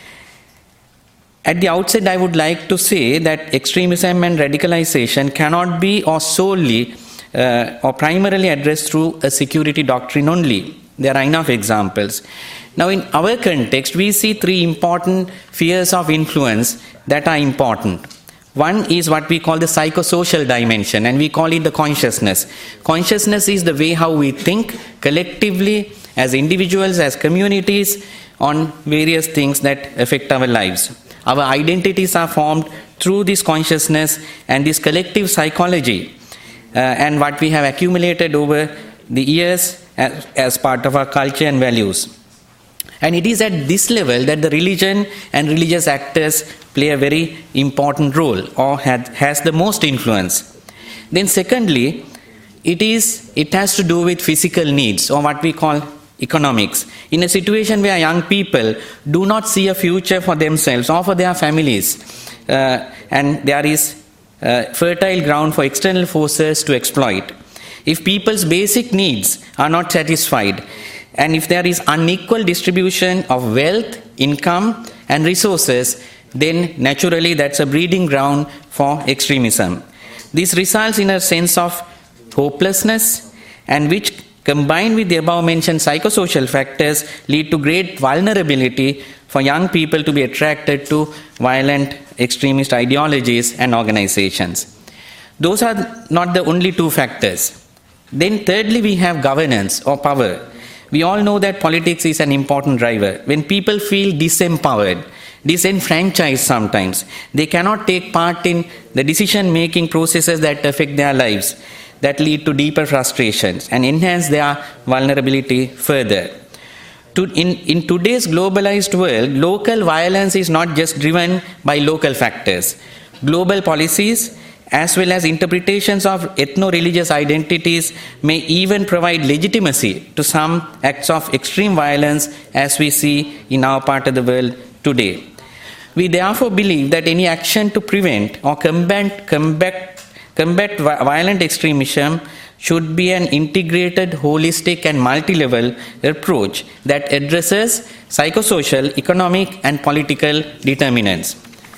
At the outset, I would like to say that extremism and radicalization cannot be or solely uh, or primarily addressed through a security doctrine only. There are enough examples. Now, in our context, we see three important spheres of influence that are important. One is what we call the psychosocial dimension, and we call it the consciousness. Consciousness is the way how we think collectively as individuals, as communities, on various things that affect our lives. Our identities are formed through this consciousness and this collective psychology uh, and what we have accumulated over the years as, as part of our culture and values. And it is at this level that the religion and religious actors play a very important role or had, has the most influence. Then secondly, it is it has to do with physical needs or what we call economics. In a situation where young people do not see a future for themselves or for their families, uh, and there is uh, fertile ground for external forces to exploit. If people's basic needs are not satisfied, and if there is unequal distribution of wealth, income, and resources, then naturally that's a breeding ground for extremism. This results in a sense of hopelessness, and which combined with the above mentioned psychosocial factors lead to great vulnerability for young people to be attracted to violent extremist ideologies and organizations. Those are not the only two factors. Then thirdly, we have governance or power. We all know that politics is an important driver. When people feel disempowered, disenfranchised sometimes, they cannot take part in the decision-making processes that affect their lives, that lead to deeper frustrations and enhance their vulnerability further. To, in, in today's globalized world, local violence is not just driven by local factors. Global policies as well as interpretations of ethno-religious identities may even provide legitimacy to some acts of extreme violence as we see in our part of the world today. We therefore believe that any action to prevent or combat, combat Combat violent extremism should be an integrated, holistic and multi-level approach that addresses psychosocial, economic and political determinants.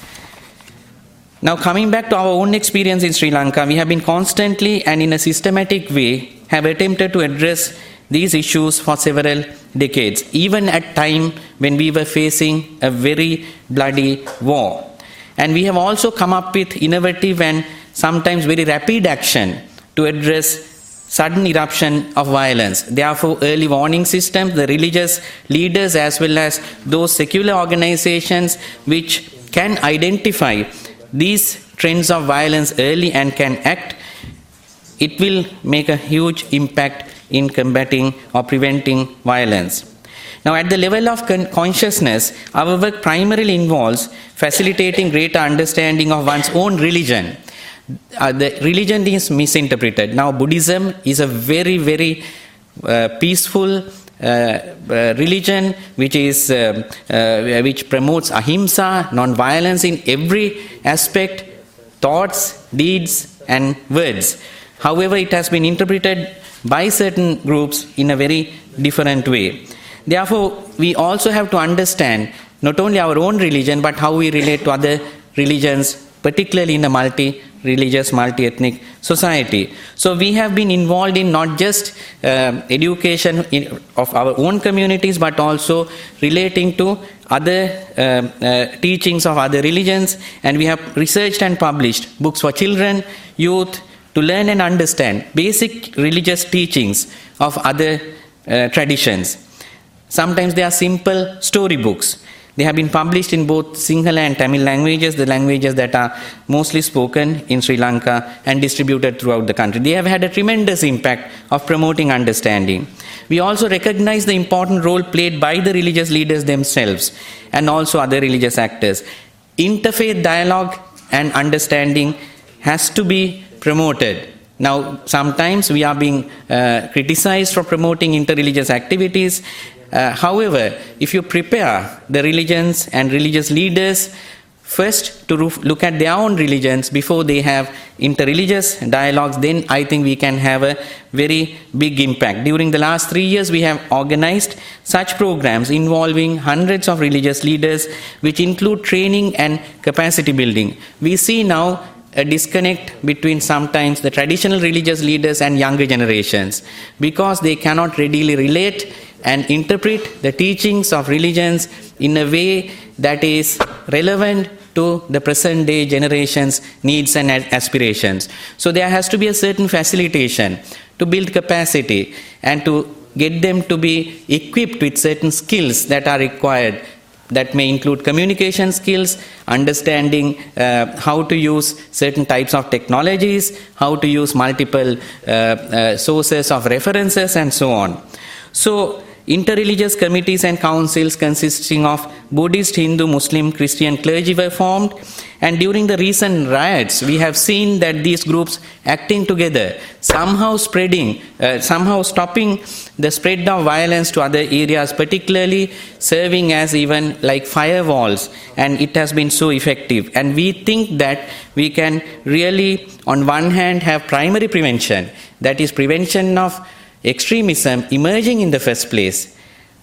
Now, coming back to our own experience in Sri Lanka, we have been constantly and in a systematic way have attempted to address these issues for several decades, even at time when we were facing a very bloody war. And we have also come up with innovative and sometimes very rapid action to address sudden eruption of violence. Therefore, early warning systems, the religious leaders as well as those secular organizations which can identify these trends of violence early and can act, it will make a huge impact in combating or preventing violence. Now, at the level of con- consciousness, our work primarily involves facilitating greater understanding of one's own religion. Uh, the religion is misinterpreted. Now, Buddhism is a very, very uh, peaceful uh, uh, religion which is uh, uh, which promotes ahimsa, non-violence in every aspect, thoughts, deeds, and words. However, it has been interpreted by certain groups in a very different way. Therefore, we also have to understand not only our own religion, but how we relate to other religions, particularly in a multi-religious, multi-ethnic society. So we have been involved in not just uh, education in, of our own communities, but also relating to other uh, uh, teachings of other religions. And we have researched and published books for children, youth, to learn and understand basic religious teachings of other uh, traditions. Sometimes they are simple storybooks. They have been published in both Sinhala and Tamil languages, the languages that are mostly spoken in Sri Lanka and distributed throughout the country. They have had a tremendous impact of promoting understanding. We also recognize the important role played by the religious leaders themselves and also other religious actors. Interfaith dialogue and understanding has to be promoted. Now, sometimes we are being uh, criticized for promoting interreligious activities. Uh, however, if you prepare the religions and religious leaders first to look at their own religions before they have interreligious dialogues, then I think we can have a very big impact. During the last three years, we have organized such programs involving hundreds of religious leaders, which include training and capacity building. We see now a disconnect between sometimes the traditional religious leaders and younger generations because they cannot readily relate and interpret the teachings of religions in a way that is relevant to the present day generation's needs and aspirations. So there has to be a certain facilitation to build capacity and to get them to be equipped with certain skills that are required. That may include communication skills, understanding uh, how to use certain types of technologies, how to use multiple uh, uh, sources of references, and so on. So, interreligious committees and councils consisting of Buddhist, Hindu, Muslim, Christian clergy were formed, and during the recent riots, we have seen that these groups acting together, somehow spreading, uh, somehow stopping the spread of violence to other areas, particularly serving as even like firewalls, and it has been so effective. And we think that we can really, on one hand, have primary prevention, that is prevention of extremism emerging in the first place,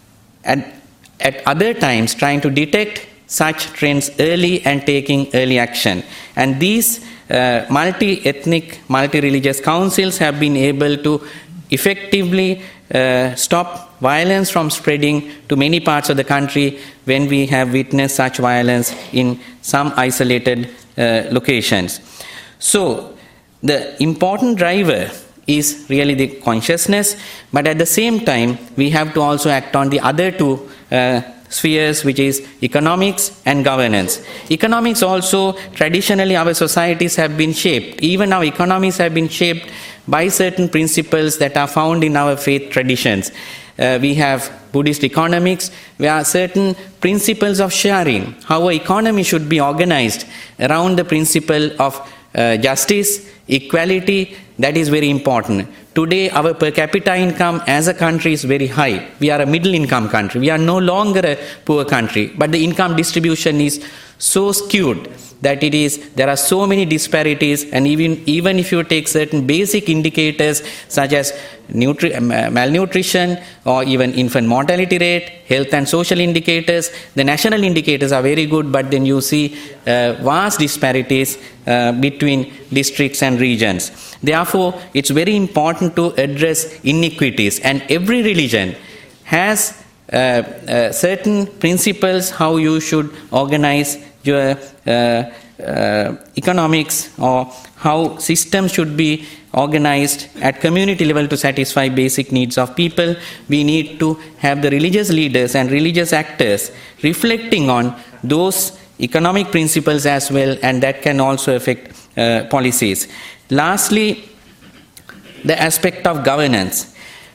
and at other times trying to detect such trends early and taking early action. And these uh, multi-ethnic, multi-religious councils have been able to effectively uh, stop violence from spreading to many parts of the country when we have witnessed such violence in some isolated uh, locations. So, the important driver is really the consciousness, but at the same time, we have to also act on the other two uh, spheres, which is economics and governance. Economics also, traditionally our societies have been shaped, even our economies have been shaped by certain principles that are found in our faith traditions. Uh, we have Buddhist economics, where are certain principles of sharing, how our economy should be organized around the principle of uh, justice, equality. That is very important. Today, our per capita income as a country is very high. We are a middle income country. We are no longer a poor country. But the income distribution is so skewed that it is, there are so many disparities, and even, even if you take certain basic indicators such as nutri- malnutrition or even infant mortality rate, health and social indicators, the national indicators are very good, but then you see uh, vast disparities uh, between districts and regions. Therefore, it's very important to address inequities, and every religion has uh, uh, certain principles how you should organize your uh, uh, economics, or how systems should be organized at community level to satisfy basic needs of people. We need to have the religious leaders and religious actors reflecting on those economic principles as well, and that can also affect uh, policies. Lastly, the aspect of governance.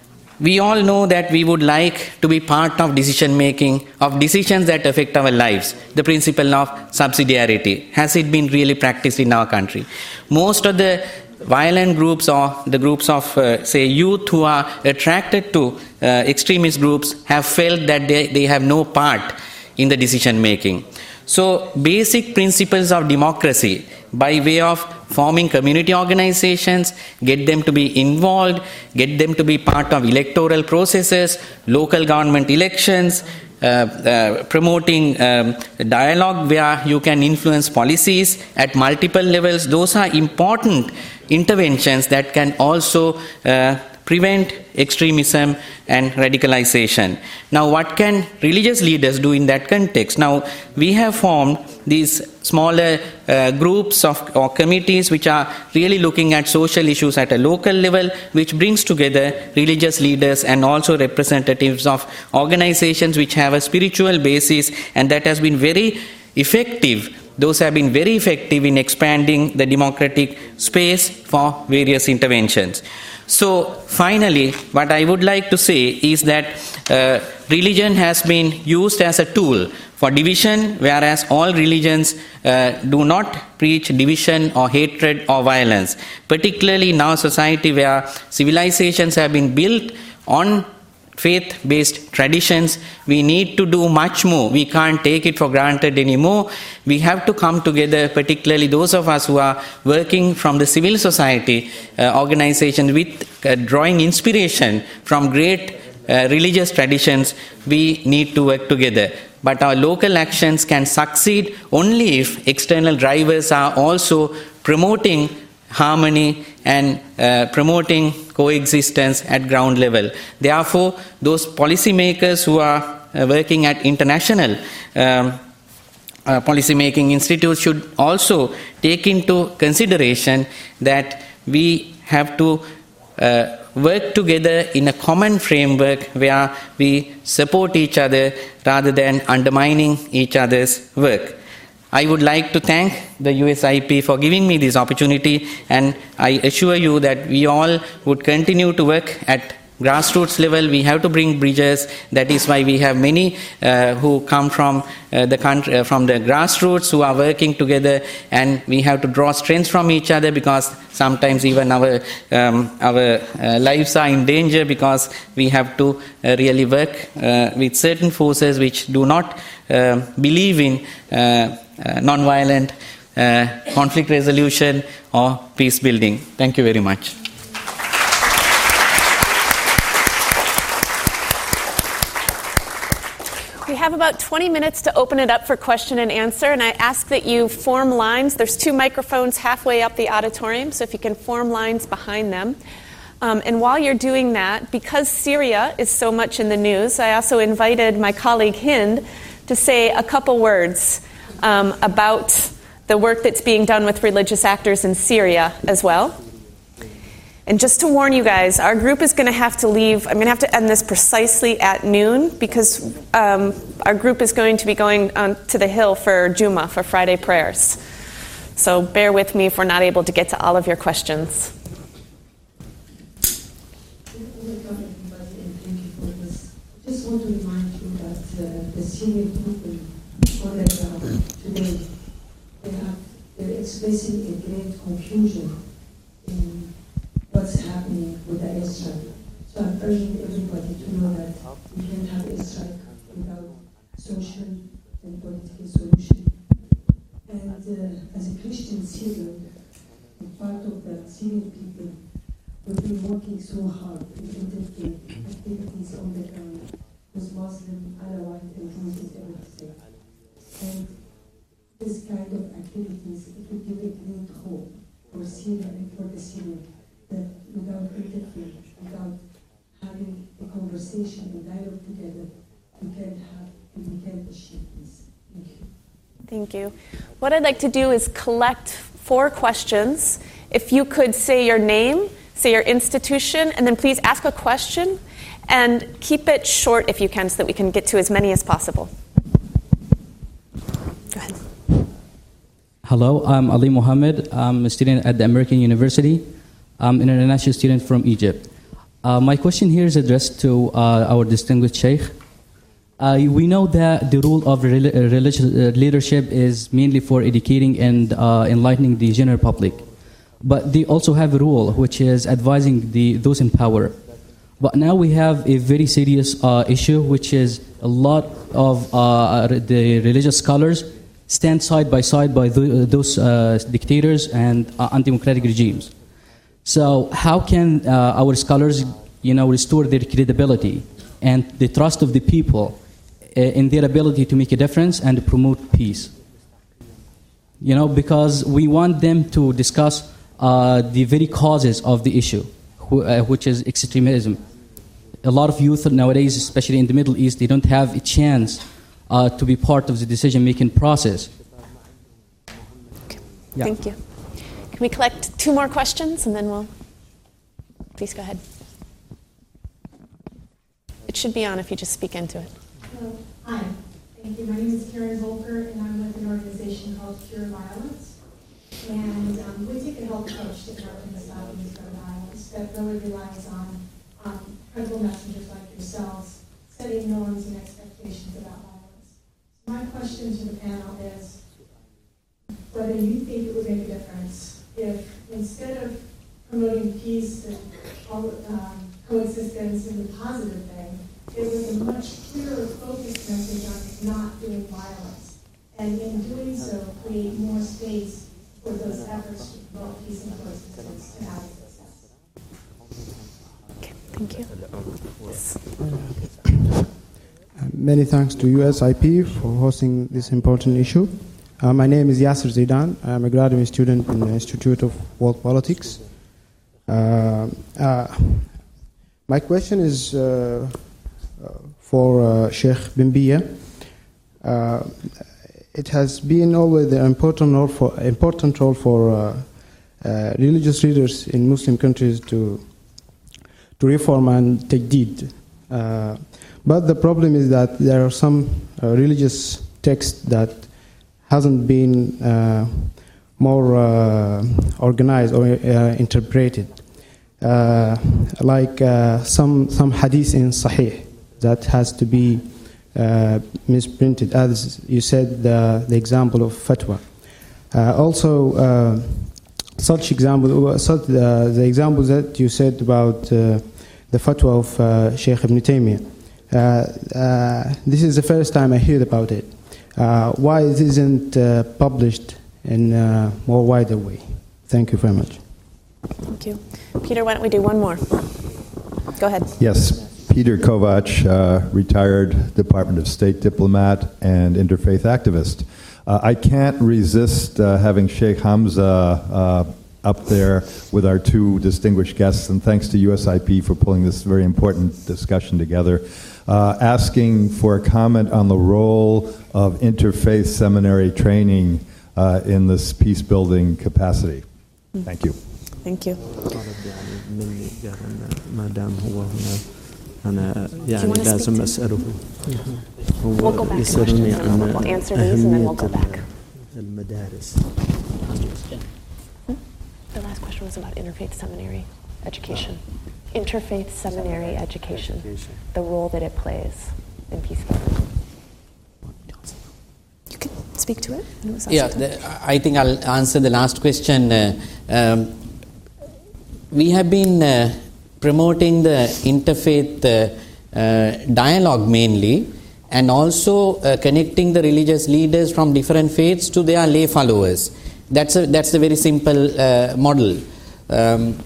We all know that we would like to be part of decision making, of decisions that affect our lives. The principle of subsidiarity. Has it been really practiced in our country? Most of the violent groups or the groups of, uh, say, youth who are attracted to uh, extremist groups have felt that they, they have no part in the decision making. So, basic principles of democracy by way of forming community organizations, get them to be involved, get them to be part of electoral processes, local government elections, uh, uh, promoting um, dialogue where you can influence policies at multiple levels. Those are important interventions that can also uh, prevent extremism and radicalization. Now, what can religious leaders do in that context? Now, we have formed these smaller uh, groups of or committees which are really looking at social issues at a local level, which brings together religious leaders and also representatives of organizations which have a spiritual basis, and that has been very effective. Those have been very effective in expanding the democratic space for various interventions. So, finally, what I would like to say is that uh, religion has been used as a tool for division, whereas all religions uh, do not preach division or hatred or violence. Particularly in our society where civilizations have been built on faith-based traditions, we need to do much more. We can't take it for granted anymore. We have to come together, particularly those of us who are working from the civil society uh, organizations with uh, drawing inspiration from great uh, religious traditions. We need to work together. But our local actions can succeed only if external drivers are also promoting harmony and uh, promoting coexistence at ground level. Therefore, those policymakers who are uh, working at international um, uh, policymaking institutes should also take into consideration that we have to uh, work together in a common framework where we support each other rather than undermining each other's work. I would like to thank the U S I P for giving me this opportunity, and I assure you that we all would continue to work at grassroots level. We have to bring bridges. That is why we have many uh, who come from uh, the country, uh, from the grassroots, who are working together, and we have to draw strength from each other, because sometimes even our um, our uh, lives are in danger, because we have to uh, really work uh, with certain forces which do not uh, believe in uh, uh, non-violent uh, conflict resolution or peace building. Thank you very much. We have about twenty minutes to open it up for question and answer, and I ask that you form lines. There's two microphones halfway up the auditorium, so if you can form lines behind them. Um, and while you're doing that, because Syria is so much in the news, I also invited my colleague Hind to say a couple words um, about the work that's being done with religious actors in Syria as well. And just to warn you guys, our group is going to have to leave. I'm going to have to end this precisely at noon, because um, our group is going to be going on to the Hill for Juma, for Friday prayers. So bear with me if we're not able to get to all of your questions. Welcome everybody, and thank you for this. I just want to remind you that uh, the Syrian people on the ground today, they have, they're expressing a great confusion in what's happening with the airstrike. So I'm urging everybody to know that we can't have airstrike without social and political solution. And uh, as a Christian Syrian, and part of the Syrian people, we've been working so hard in interfaith activities on the ground with Muslim, Alawite, and Druze everything. And this kind of activities, it would give a great hope for Syria and for the Syrian, that without interfering, without having a conversation and dialogue together, we can have, we can achieve this. Thank you. Thank you. What I'd like to do is collect four questions. If you could say your name, say your institution, and then please ask a question, and keep it short if you can, so that we can get to as many as possible. Go ahead. hello, I'm Ali Mohammed. I'm a student at the American University. I'm an international student from Egypt. Uh, my question here is addressed to uh, our distinguished Sheikh. Uh, we know that the role of rel- religious leadership is mainly for educating and uh, enlightening the general public. But they also have a role which is advising the, those in power. But now we have a very serious uh, issue, which is a lot of uh, the religious scholars stand side by side by the, those uh, dictators and uh, undemocratic regimes. So how can uh, our scholars, you know, restore their credibility and the trust of the people uh, in their ability to make a difference and promote peace? You know, because we want them to discuss uh, the very causes of the issue, wh- uh, which is extremism. A lot of youth nowadays, especially in the Middle East, they don't have a chance uh, to be part of the decision-making process. Okay. Yeah. Thank you. Can we collect two more questions and then we'll... Please go ahead. It should be on if you just speak into it. Hello. Hi. Thank you. My name is Karen Volker, and I'm with an organization called Cure Violence. And um, we take a health approach to developing the South East gun violence that really relies on um, credible messengers like yourselves setting norms and expectations about violence. So my question to the panel is whether you think it would make a difference if instead of promoting peace and um, coexistence and the positive thing, it was a much clearer focused message on not doing violence. And in doing so, create more space for those efforts to promote peace and coexistence and have success. Okay, thank you. Many thanks to U S I P for hosting this important issue. Uh, my name is Yasser Zaidan. I'm a graduate student in the Institute of World Politics. Uh, uh, my question is uh, uh, for uh, Sheikh Benbia. Uh, it has been always an important role for, important role for uh, uh, religious leaders in Muslim countries to to reform and take deed. Uh, but the problem is that there are some uh, religious texts that hasn't been uh, more uh, organized or uh, interpreted. Uh, like uh, some some hadith in Sahih that has to be uh, misprinted, as you said, the, the example of fatwa. Uh, also, uh, such example, such uh, the examples that you said about uh, the fatwa of uh, Sheikh Ibn Taymiyyah. Uh, uh, this is the first time I heard about it. Uh, why it isn't uh, published in a more wider way? Thank you very much. Thank you. Peter, why don't we do one more? Go ahead. Yes, Peter Kovac, uh, retired Department of State diplomat and interfaith activist. Uh, I can't resist uh, having Sheikh Hamza uh, up there with our two distinguished guests, and thanks to U S I P for pulling this very important discussion together. Uh, asking for a comment on the role of interfaith seminary training uh, in this peace-building capacity. Thank you. Thank you. أنا يعني لازم أسأله هو يسألني عن أهمية المدارس. The last question was about interfaith seminary education. Interfaith seminary education, the role that it plays in peacebuilding. You can speak to it. it yeah, the, I think I'll answer the last question. Uh, um, we have been uh, promoting the interfaith uh, uh, dialogue mainly, and also uh, connecting the religious leaders from different faiths to their lay followers. That's a that's a very simple uh, model. Um,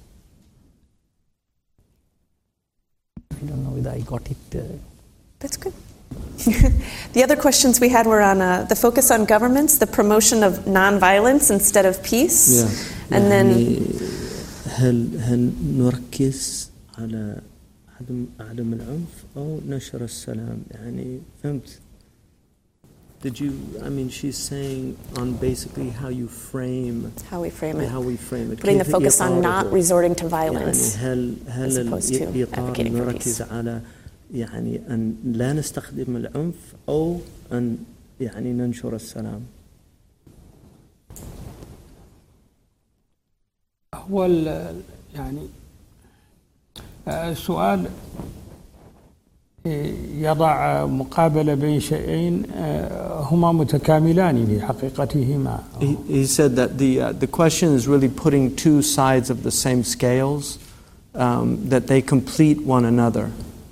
I don't know whether I got it. Uh, That's good. The other questions we had were on uh, the focus on governments, the promotion of nonviolence instead of peace, yeah. and then. هل هل نركز على عدم عدم العنف أو نشر السلام؟ يعني فهمت؟ Did you? I mean, she's saying on basically how you frame how we frame it, how we frame it. Putting the focus on not resorting to violence, يعني هل هل الإطار نركز على يعني أن لا نستخدم العنف أو أن يعني ننشر السلام؟ هو يعني السؤال يضع مقابلة بين شيئين هما متكاملان في حقيقتهما. He, he said that the uh, the question is really putting two sides of the same scales, um, that they complete one another.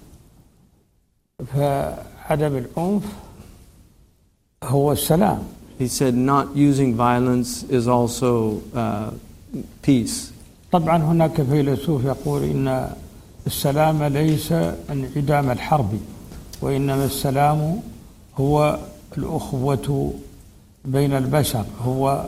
فعدم العنف هو السلام. He said not using violence is also uh, peace. طبعا هناك فيلسوف يقول إن السلام ليس انعدام الحرب وإنما السلام هو الأخوة بين البشر، هو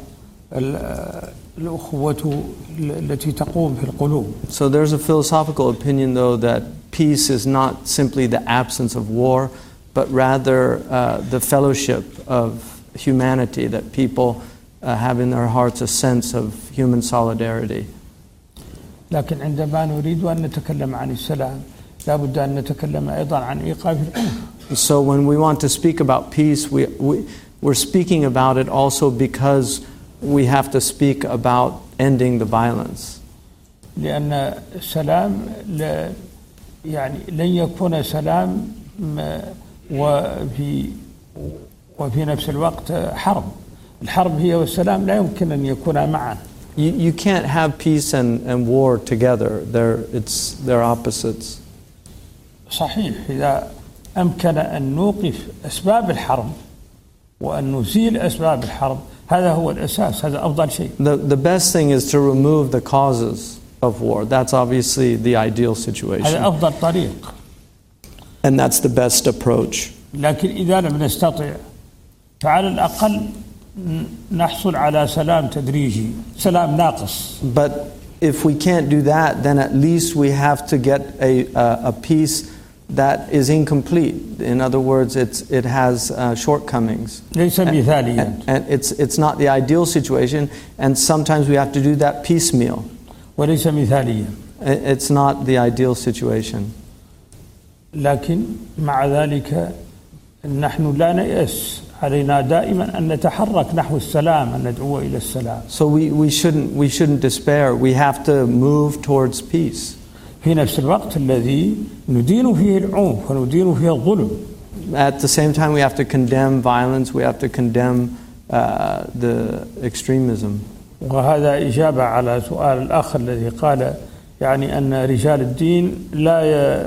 الأخوة التي تقوم في القلوب. So there's a philosophical opinion though that peace is not simply the absence of war, but rather uh, the fellowship of humanity, that people uh, have in their hearts a sense of human solidarity. لكن عندما نريد أن نتكلم عن السلام لا بد أن نتكلم أيضا عن إيقاف العنف. So when we want to speak about peace, we, we, we're speaking about it also because we have to speak about ending the violence. لأن السلام لا يعني لن يكون سلام وفي وفي نفس الوقت حرب. الحرب هي والسلام لا يمكن أن يكونا معا. You, you can't have peace and, and war together. They're, it's, they're opposites. صحيح. إذا أمكن أن نوقف أسباب الحرب وأن نزيل أسباب الحرب هذا هو الأساس، هذا أفضل شيء. The, the best thing is to remove the causes of war. That's obviously the ideal situation. هذا أفضل طريق. And that's the best approach. لكن إذا لم نستطع فعلى الأقل نحصل على سلام تدريجي، سلام ناقص. But if we can't do that, then at least we have to get a, a, a peace that is incomplete. In other words, it's, it has uh, shortcomings. ليس مثاليا. And, and it's, it's not the ideal situation, and sometimes we have to do that piecemeal. وليس مثاليا. It's not the ideal situation. لكن مع ذلك نحن لا نيأس، علينا دائما أن نتحرك نحو السلام، أن ندعو إلى السلام. So we, we shouldn't we shouldn't despair. We have to move towards peace. في نفس الوقت الذي ندين فيه العنف وندين فيه الظلم. At the same time, we have to condemn violence. We have to condemn uh, the extremism. وهذا إجابة على سؤال الأخ الذي قال يعني أن رجال الدين لا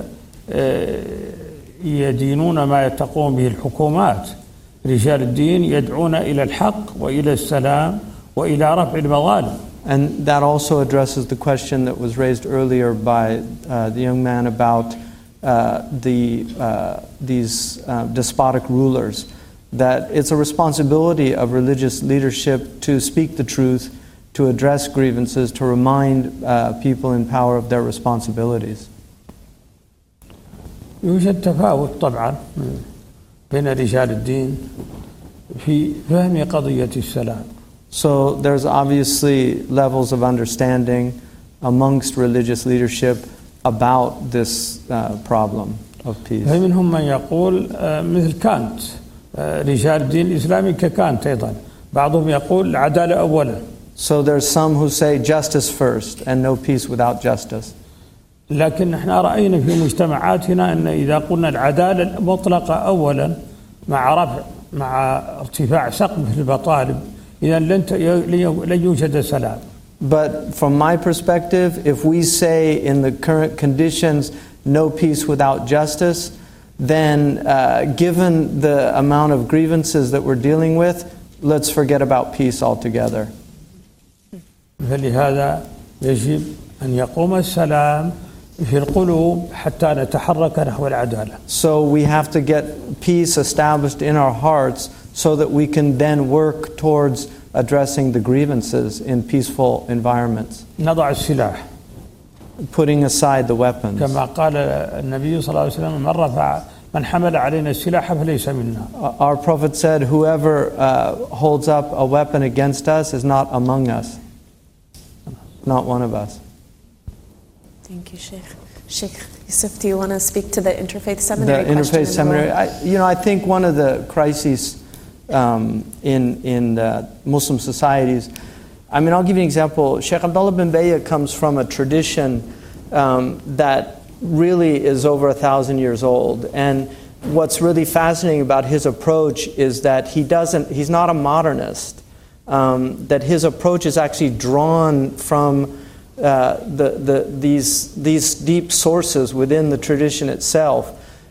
يدينون ما تقوم به الحكومات. رجال الدين يدعون إلى الحق وإلى السلام وإلى رفع المظالم. And that also addresses the question that was raised earlier by uh, the young man about uh, the uh, these uh, despotic rulers. That it's a responsibility of religious leadership to speak the truth, to address grievances, to remind uh, people in power of their responsibilities. يوجد تفاوت طبعا بين رجال الدين في فهم قضية السلام. So there's obviously levels of understanding amongst religious leadership about this uh, problem of peace. فمنهم من يقول مثل كانت رجال الدين الإسلامي ككانت أيضا، بعضهم يقول العدالة أولا. So there's some who say justice first and no peace without justice. لكن نحن رأينا في مجتمعاتنا أن إذا قلنا العدالة المطلقة أولا مع رفع مع ارتفاع سقف المطالب إذا لن يوجد سلام. But from my perspective, if we say in the current conditions no peace without justice, then uh, given the amount of grievances that we're dealing with, let's forget about peace altogether. فلهذا يجب أن يقوم السلام في القلوب حتى نتحرك نحو العدالة. So we have to get peace established in our hearts so that we can then work towards addressing the grievances in peaceful environments. نضع السلاح. Putting aside the weapons. كما قال النبي صلى الله عليه وسلم من رفع من حمل علينا السلاح فليس منا. Our Prophet said, whoever uh, holds up a weapon against us is not among us. Not one of us. Thank you, Sheikh. Sheikh Yusuf, do you want to speak to the Interfaith Seminary? The Interfaith Seminary. I, you know, I think one of the crises um, in in uh, Muslim societies, I mean, I'll give you an example. Sheikh Abdullah bin Bayya comes from a tradition um, that really is over a thousand years old. And what's really fascinating about his approach is that he doesn't, he's not a modernist. Um, that his approach is actually drawn from uh, the, the, these, these deep sources within the tradition itself.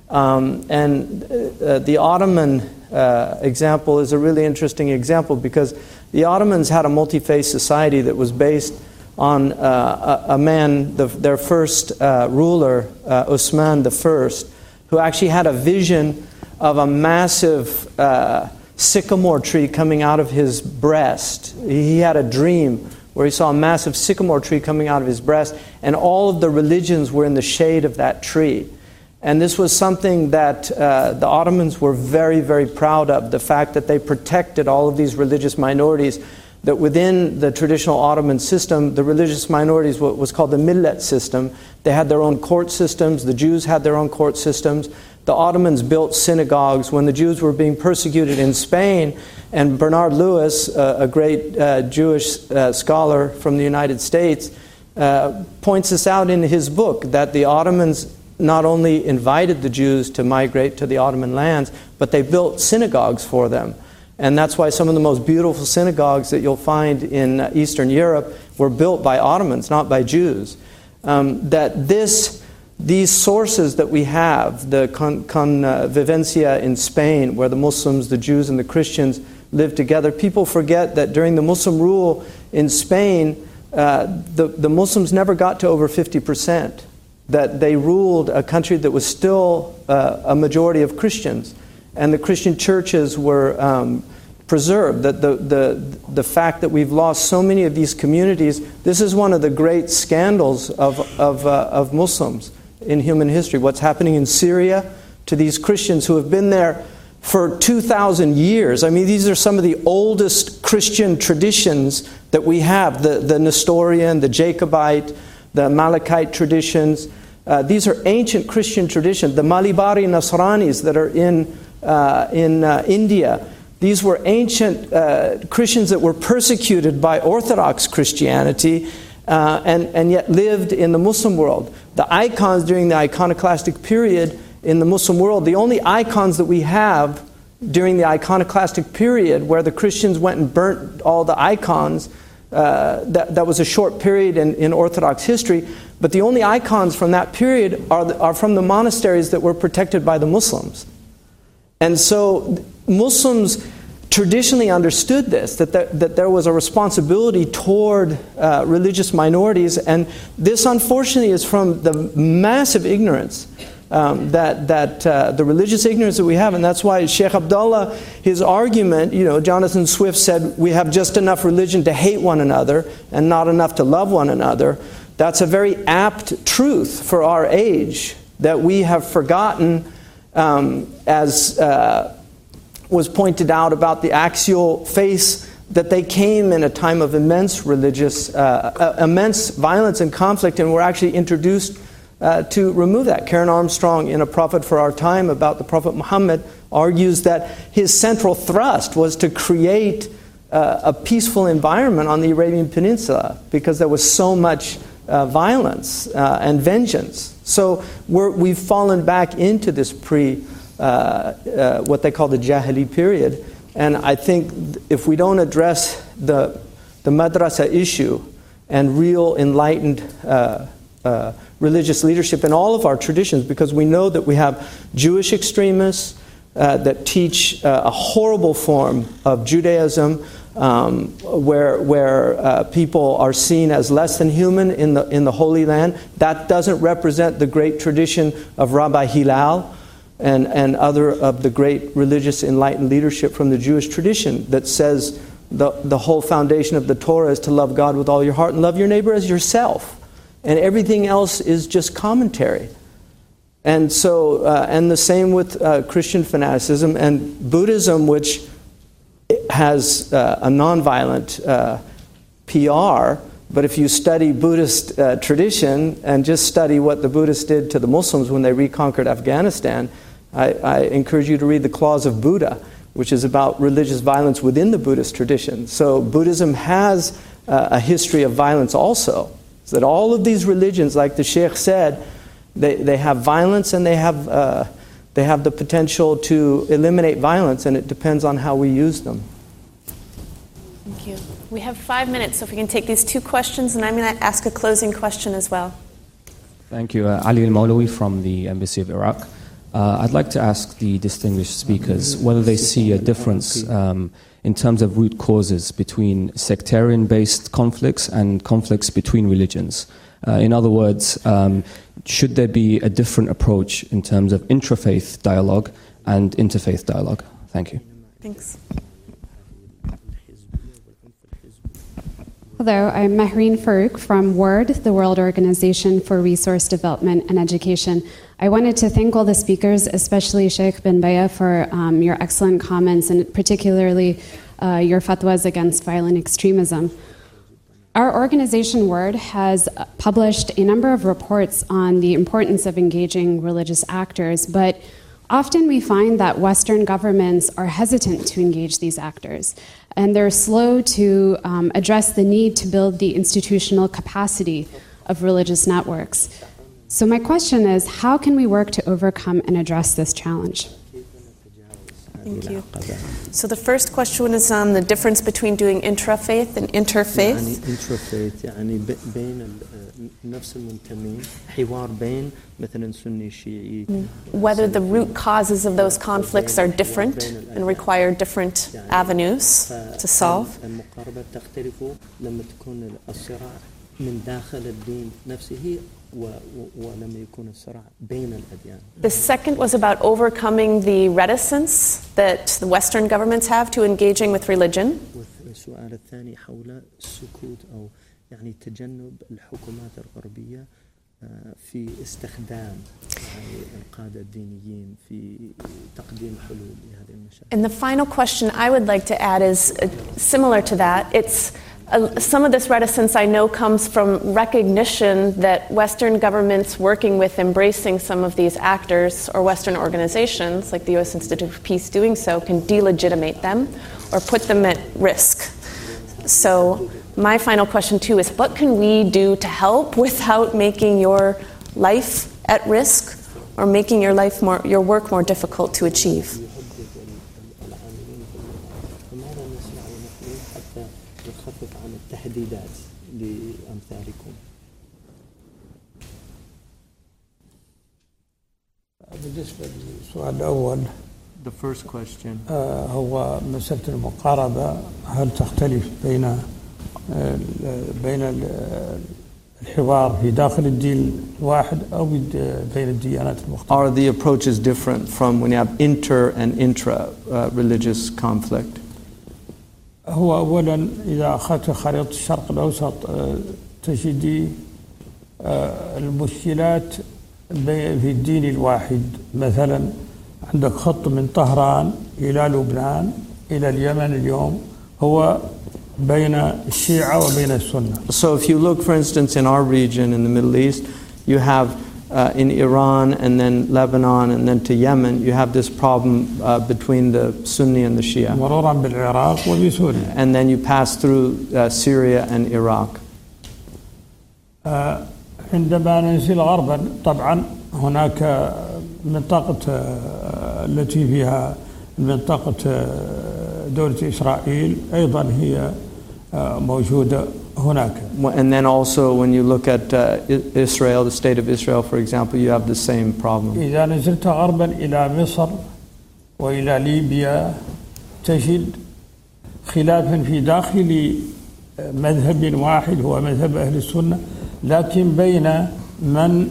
Um, and uh, the Ottoman uh, example is a really interesting example because the Ottomans had a multi-faith society that was based on uh, a, a man, the, their first uh, ruler, uh, Osman the First, who actually had a vision of a massive uh, sycamore tree coming out of his breast. He had a dream where he saw a massive sycamore tree coming out of his breast, and all of the religions were in the shade of that tree. And this was something that uh, the Ottomans were very, very proud of, the fact that they protected all of these religious minorities, that within the traditional Ottoman system, the religious minorities, what was called the millet system, they had their own court systems, the Jews had their own court systems. The Ottomans built synagogues when the Jews were being persecuted in Spain, and Bernard Lewis, uh, a great uh, Jewish uh, scholar from the United States, uh, points this out in his book, that the Ottomans not only invited the Jews to migrate to the Ottoman lands, but they built synagogues for them. And that's why some of the most beautiful synagogues that you'll find in uh, Eastern Europe were built by Ottomans, not by Jews. Um, that this... These sources that we have, the con- convivencia in Spain, where the Muslims, the Jews, and the Christians live together, people forget that during the Muslim rule in Spain, uh, the, the Muslims never got to over fifty percent. That they ruled a country that was still uh, a majority of Christians, and the Christian churches were um, preserved. That the, the, the fact that we've lost so many of these communities, this is one of the great scandals of, of, uh, of Muslims in human history. What's happening in Syria to these Christians who have been there for two thousand years. I mean, these are some of the oldest Christian traditions that we have. The, the Nestorian, the Jacobite, the Malachite traditions. Uh, these are ancient Christian traditions. The Malibari Nasranis that are in, uh, in uh, India. These were ancient uh, Christians that were persecuted by Orthodox Christianity uh, and, and yet lived in the Muslim world. The icons during the iconoclastic period in the Muslim world, the only icons that we have during the iconoclastic period where the Christians went and burnt all the icons, uh, that, that was a short period in, in Orthodox history, but the only icons from that period are, the, are from the monasteries that were protected by the Muslims. And so Muslims traditionally understood this, that there, that there was a responsibility toward uh, religious minorities, and this unfortunately is from the massive ignorance um, that, that uh, the religious ignorance that we have, and that's why Sheikh Abdullah, his argument, you know, Jonathan Swift said we have just enough religion to hate one another and not enough to love one another. That's a very apt truth for our age, that we have forgotten um, as uh, was pointed out about the axial faiths, that they came in a time of immense religious, uh, uh, immense violence and conflict, and were actually introduced uh, to remove that. Karen Armstrong, in A Prophet for Our Time, about the Prophet Muhammad, argues that his central thrust was to create uh, a peaceful environment on the Arabian Peninsula, because there was so much uh, violence uh, and vengeance. So we're, we've fallen back into this pre- Uh, uh, what they call the Jahili period. And I think if we don't address the, the madrasa issue and real enlightened uh, uh, religious leadership in all of our traditions, because we know that we have Jewish extremists uh, that teach uh, a horrible form of Judaism, um, where, where uh, people are seen as less than human in the, in the Holy Land. That doesn't represent the great tradition of Rabbi Hillel and, and other of the great religious enlightened leadership from the Jewish tradition, that says the, the whole foundation of the Torah is to love God with all your heart and love your neighbor as yourself. And everything else is just commentary. And so, uh, and the same with uh, Christian fanaticism and Buddhism, which has uh, a nonviolent uh, P R. But if you study Buddhist uh, tradition and just study what the Buddhists did to the Muslims when they reconquered Afghanistan, I, I encourage you to read the Claws of Buddha, which is about religious violence within the Buddhist tradition. So Buddhism has uh, a history of violence also. So that all of these religions, like the Sheikh said, they, they have violence and they have, uh, they have the potential to eliminate violence, and it depends on how we use them. Thank you. We have five minutes, so if we can take these two questions, and I'm going to ask a closing question as well. Thank you. Uh, Ali Al-Mawlawi from the Embassy of Iraq. Uh, I'd like to ask the distinguished speakers whether they see a difference um, in terms of root causes between sectarian-based conflicts and conflicts between religions. Uh, in other words, um, should there be a different approach in terms of intrafaith dialogue and interfaith dialogue? Thank you. Thanks. Hello, I'm Mehreen Farouk from WORD, the World Organization for Resource Development and Education. I wanted to thank all the speakers, especially Sheikh bin Baya, for um, your excellent comments and particularly uh, your fatwas against violent extremism. Our organization, WORD, has published a number of reports on the importance of engaging religious actors, but often we find that Western governments are hesitant to engage these actors, and they're slow to um, address the need to build the institutional capacity of religious networks. So my question is, how can we work to overcome and address this challenge? Thank you. So the first question is on the difference between doing intrafaith and interfaith. يعني intrafaith يعني بين نفس المنتمين حوار بين مثلا سني شيعي. Whether the root causes of those conflicts are different and require different avenues to solve. المقاربة تختلف لما تكون الصراع من داخل الدين نفسه ولما يكون الصراع بين الأديان. The second was about overcoming the reticence that the Western governments have to engaging with religion. والسؤال الثاني حول السكوت أو يعني تجنب الحكومات الغربية في استخدام القادة الدينيين في تقديم حلول لهذه المشاكل. And the final question I would like to add is uh, similar to that. It's uh, some of this reticence I know comes from recognition that Western governments working with embracing some of these actors or Western organizations like the U S Institute for Peace doing so can delegitimate them or put them at risk. So my final question too is, what can we do to help without making your life at risk or making your life more, your work more difficult to achieve? بالنسبة للسؤال الأول The first question. هو مسألة المقاربة هل تختلف بين بين الحوار في داخل الدين الواحد أو بين الديانات المختلفة. Are the approaches different from when you have inter and intra uh, religious conflict? هو أولا إذا أخذت خريطة الشرق الأوسط تجدي المشكلات في الدين الواحد. مثلا عندك خط من طهران إلى لبنان إلى اليمن اليوم هو بين الشيعة وبين السنة. So if you look, for instance, in our region in the Middle East, you have uh, in Iran and then Lebanon and then to Yemen, you have this problem uh, between the Sunni and the Shia. مرورا بالعراق وبسوريا. And then you pass through uh, Syria and Iraq. عندما ننزل غربا طبعا هناك منطقة التي فيها منطقة دولة إسرائيل أيضا هي موجودة هناك. And then also when you look at uh, Israel, the state of Israel, for example, you have the same problem. إذا نزلت غربا إلى مصر وإلى ليبيا تجد خلافا في داخل مذهب واحد هو مذهب أهل السنة، لكن بين من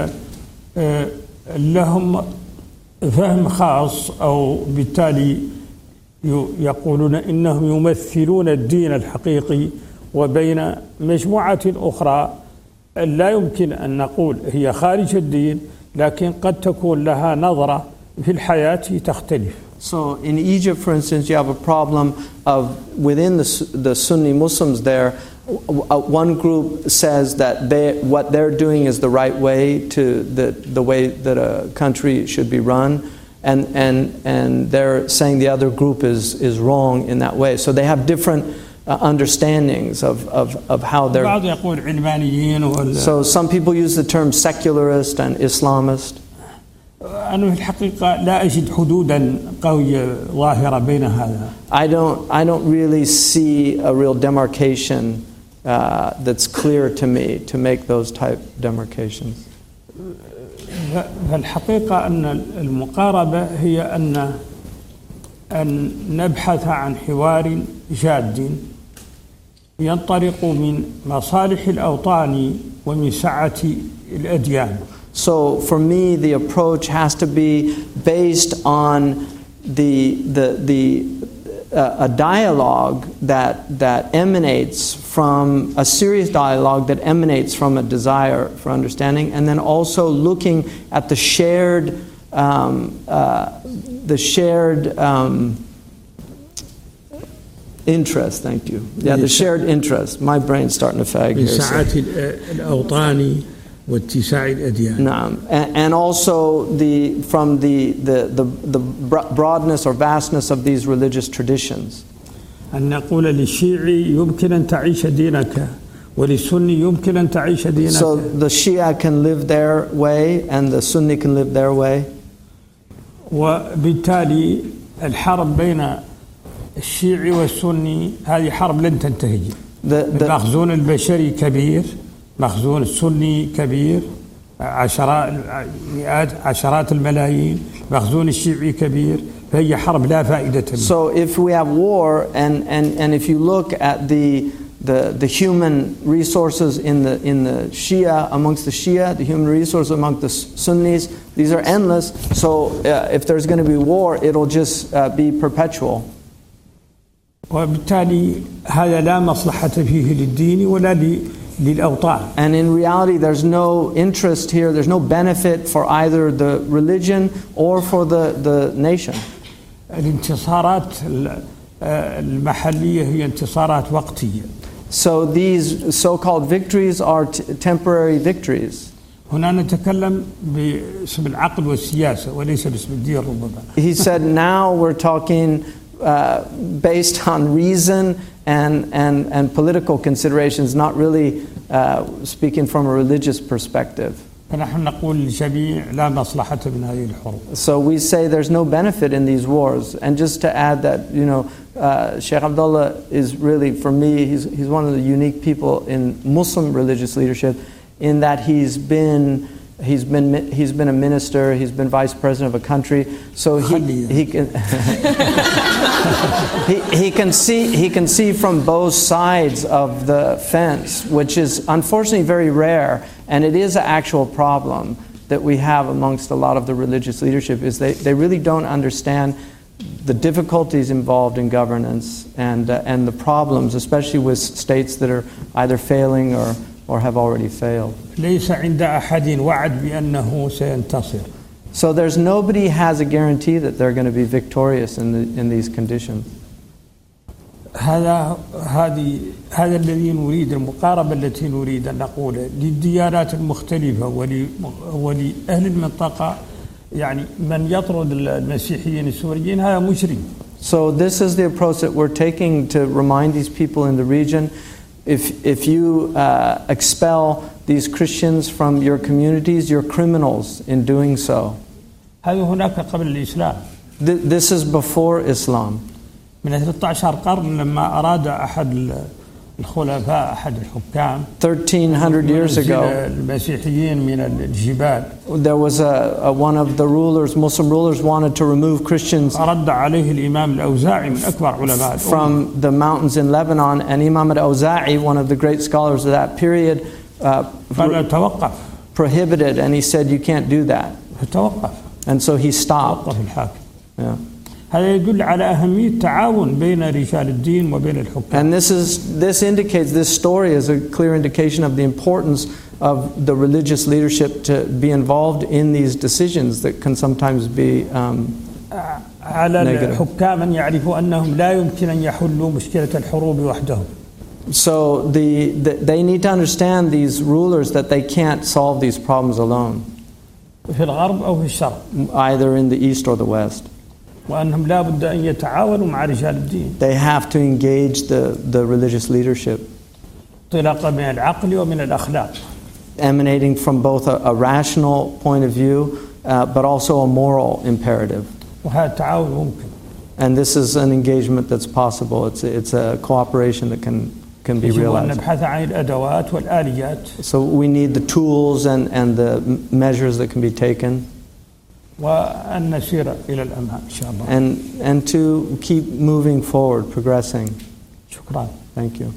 لهم فهم خاص أو بالتالي يقولون إنهم يمثلون الدين الحقيقي، وبين مجموعة أخرى لا يمكن أن نقول هي خارج الدين لكن قد تكون لها نظرة في الحياة تختلف. So in Egypt, for instance, you have a problem of within the, the Sunni Muslims there, one group says that they, what they're doing is the right way to the, the way that a country should be run, and, and, and they're saying the other group is, is wrong in that way. So they have different uh, understandings of, of, of how they're... بعض يقول علمانيين ولا So some people use the term secularist and Islamist. أنا في الحقيقة لا أجد حدودا قوية ظاهرة بين هذا. I don't, I don't really see a real demarcation uh, that's clear to me to make those type demarcations. فالحقيقة أن المقاربة هي أن أن نبحث عن حوار جاد ينطلق من مصالح الأوطان ومن سعة الأديان. So for me, the approach has to be based on the the the uh, a dialogue that that emanates from a serious dialogue that emanates from a desire for understanding, and then also looking at the shared um, uh, the shared um, interest. Thank you. Yeah, the shared interest. My brain's starting to fag here. سعة الأوطان واتساع الأديان. نعم. And, and also the from the the the the broadness or vastness of these religious traditions. أن نقول للشيعي يمكن أن تعيش دينك وللسني يمكن أن تعيش دينك. So the Shia can live their way and the Sunni can live their way. وبالتالي الحرب بين الشيعي والسني هذه حرب لن تنتهي. المخزون البشري كبير، مخزون السني كبير، عشرات مئات عشرات الملايين، مخزون الشيعي كبير، فهي حرب لا فائدة منها. So if we have war and and and if you look at the the the human resources in the in the Shia amongst the Shia, the human resources among the Sunnis, these are endless. So uh, if there's going to be war, it'll just uh, be perpetual. وبالتالي هذا لا مصلحة فيه للدين ولا للأوطان. And in reality, there's no interest here, there's no benefit for either the religion or for the, the nation. الانتصارات المحلية هي انتصارات وقتية. So these so-called victories are t- temporary victories. هنا نتكلم باسم العقل والسياسة وليس باسم الدين ربما. He said now we're talking uh, based on reason and, and, and political considerations, not really uh, speaking from a religious perspective. فنحن نقول للجميع لا مصلحة من هذه الحروب. So we say there's no benefit in these wars. And just to add that, you know, uh, Sheikh Abdullah is really, for me, he's, he's one of the unique people in Muslim religious leadership in that he's been He's been he's been a minister. He's been vice president of a country. So he he can he, he can see he can see from both sides of the fence, which is unfortunately very rare, and it is an actual problem that we have amongst a lot of the religious leadership. Is they, they really don't understand the difficulties involved in governance and uh, and the problems, especially with states that are either failing or. or have already failed. ليس عند أحد وعد بأنه سينتصر. So there's nobody has a guarantee that they're going to be victorious in the, in these conditions. هذا هذه هذا الذي نريد المقاربة التي نريد أن نقولها للديانات المختلفة ولأهل المنطقة يعني من يطرد المسيحيين السوريين هذا مجرم. So this is the approach that we're taking to remind these people in the region. If if you uh, expel these Christians from your communities, you're criminals in doing so. هذا هناك قبل الإسلام. This is before Islam. من ثلاثة عشر قرن لما أراد أحد الخلفاء أحد الحكام thirteen hundred years ago, المسيحيين من الجبال. There was a, a one of the rulers, Muslim rulers, wanted to remove Christians رد عليه الإمام الأوزاعي من أكبر علماء from the mountains in Lebanon, and Imam al-Awza'i, one of the great scholars of that period, uh, توقف. prohibited, and he said, "You can't do that." توقف. And so he stopped. توقف الحاكم. Yeah. هذا يدل على أهمية التعاون بين رجال الدين وبين الحكام. And this is this indicates this story is a clear indication of the importance of the religious leadership to be involved in these decisions that can sometimes be um, على الحكام أن يعرفوا أنهم لا يمكن أن يحلوا مشكلة الحروب وحدهم. So the, the they need to understand, these rulers, that they can't solve these problems alone. في الغرب أو في الشرق. Either in the east or the west. وأنهم لا بد أن يتعاونوا مع رجال الدين. They have to engage the, the religious leadership. انطلاقا من العقل ومن الأخلاق. Emanating from both a, a rational point of view, uh, but also a moral imperative. وهذا التعاون ممكن. And this is an engagement that's possible. It's it's a cooperation that can can be realized. So we need the tools and, and the measures that can be taken. And and to keep moving forward, progressing. Thank you.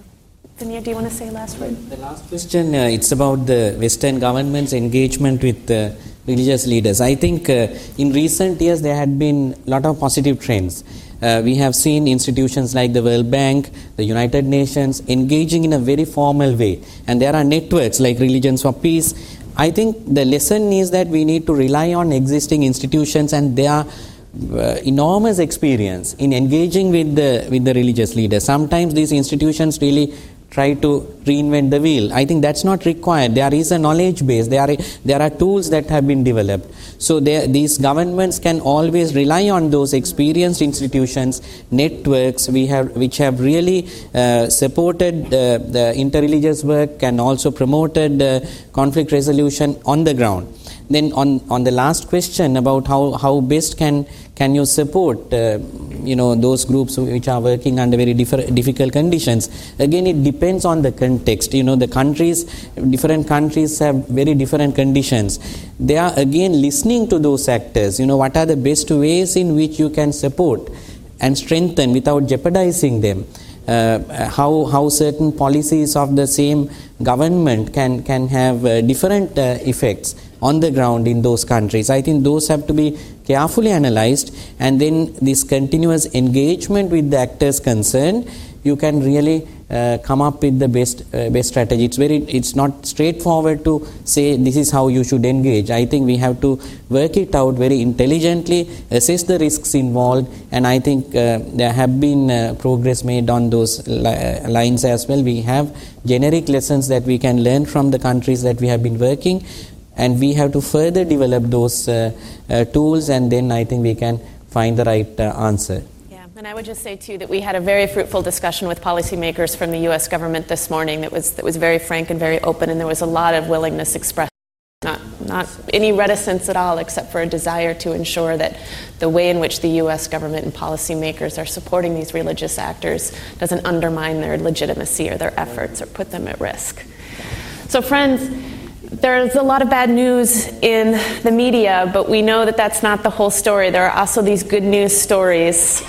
Dunya, do you want to say a last word? The last question, uh, it's about the Western government's engagement with uh, religious leaders. I think uh, in recent years there had been a lot of positive trends. Uh, we have seen institutions like the World Bank, the United Nations engaging in a very formal way. And there are networks like Religions for Peace. I think the lesson is that we need to rely on existing institutions and their uh, enormous experience in engaging with the, with the religious leaders. Sometimes these institutions really try to reinvent the wheel. I think that's not required. There is a knowledge base. There are, there are tools that have been developed. So there, these governments can always rely on those experienced institutions, networks we have, which have really uh, supported uh, the interreligious work and also promoted uh, conflict resolution on the ground. Then on, on the last question about how, how best can can you support uh, you know those groups which are working under very differ- difficult conditions, again it depends on the context. You know the countries, different countries have very different conditions. They are again listening to those actors. You know what are the best ways in which you can support and strengthen without jeopardizing them. Uh, how how certain policies of the same government can can have uh, different uh, effects on the ground in those countries. I think those have to be carefully analyzed, and then this continuous engagement with the actors concerned, you can really uh, come up with the best uh, best strategy. It's very it's not straightforward to say this is how you should engage. I think we have to work it out very intelligently, assess the risks involved, and I think uh, there have been uh, progress made on those li- lines as well. We have generic lessons that we can learn from the countries that we have been working, and we have to further develop those uh, uh, tools, and then I think we can find the right uh, answer. And I would just say, too, that we had a very fruitful discussion with policymakers from the U S government this morning that was that was very frank and very open, and there was a lot of willingness expressed, not, not any reticence at all, except for a desire to ensure that the way in which the U S government and policymakers are supporting these religious actors doesn't undermine their legitimacy or their efforts or put them at risk. So, friends, there's a lot of bad news in the media, but we know that that's not the whole story. There are also these good news stories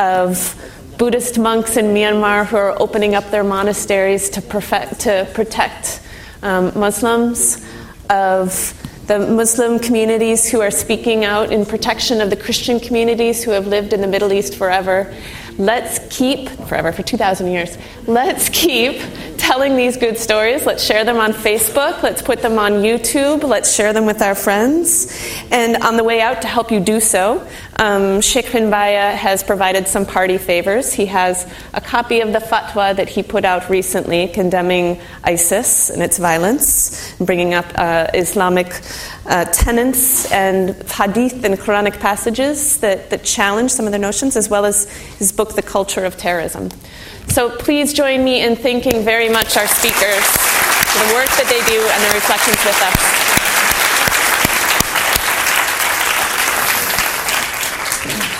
of Buddhist monks in Myanmar who are opening up their monasteries to, perfect, to protect um, Muslims, of the Muslim communities who are speaking out in protection of the Christian communities who have lived in the Middle East forever. Let's keep, forever, for two thousand years, let's keep telling these good stories. Let's share them on Facebook. Let's put them on YouTube. Let's share them with our friends. And on the way out, to help you do so, um, Sheikh bin Baya has provided some party favors. He has a copy of the fatwa that he put out recently condemning ISIS and its violence, bringing up uh, Islamic uh, tenets and hadith and Quranic passages that, that challenge some of the notions, as well as his book, The Culture of Terrorism. So please join me in thanking very much our speakers for the work that they do and their reflections with us.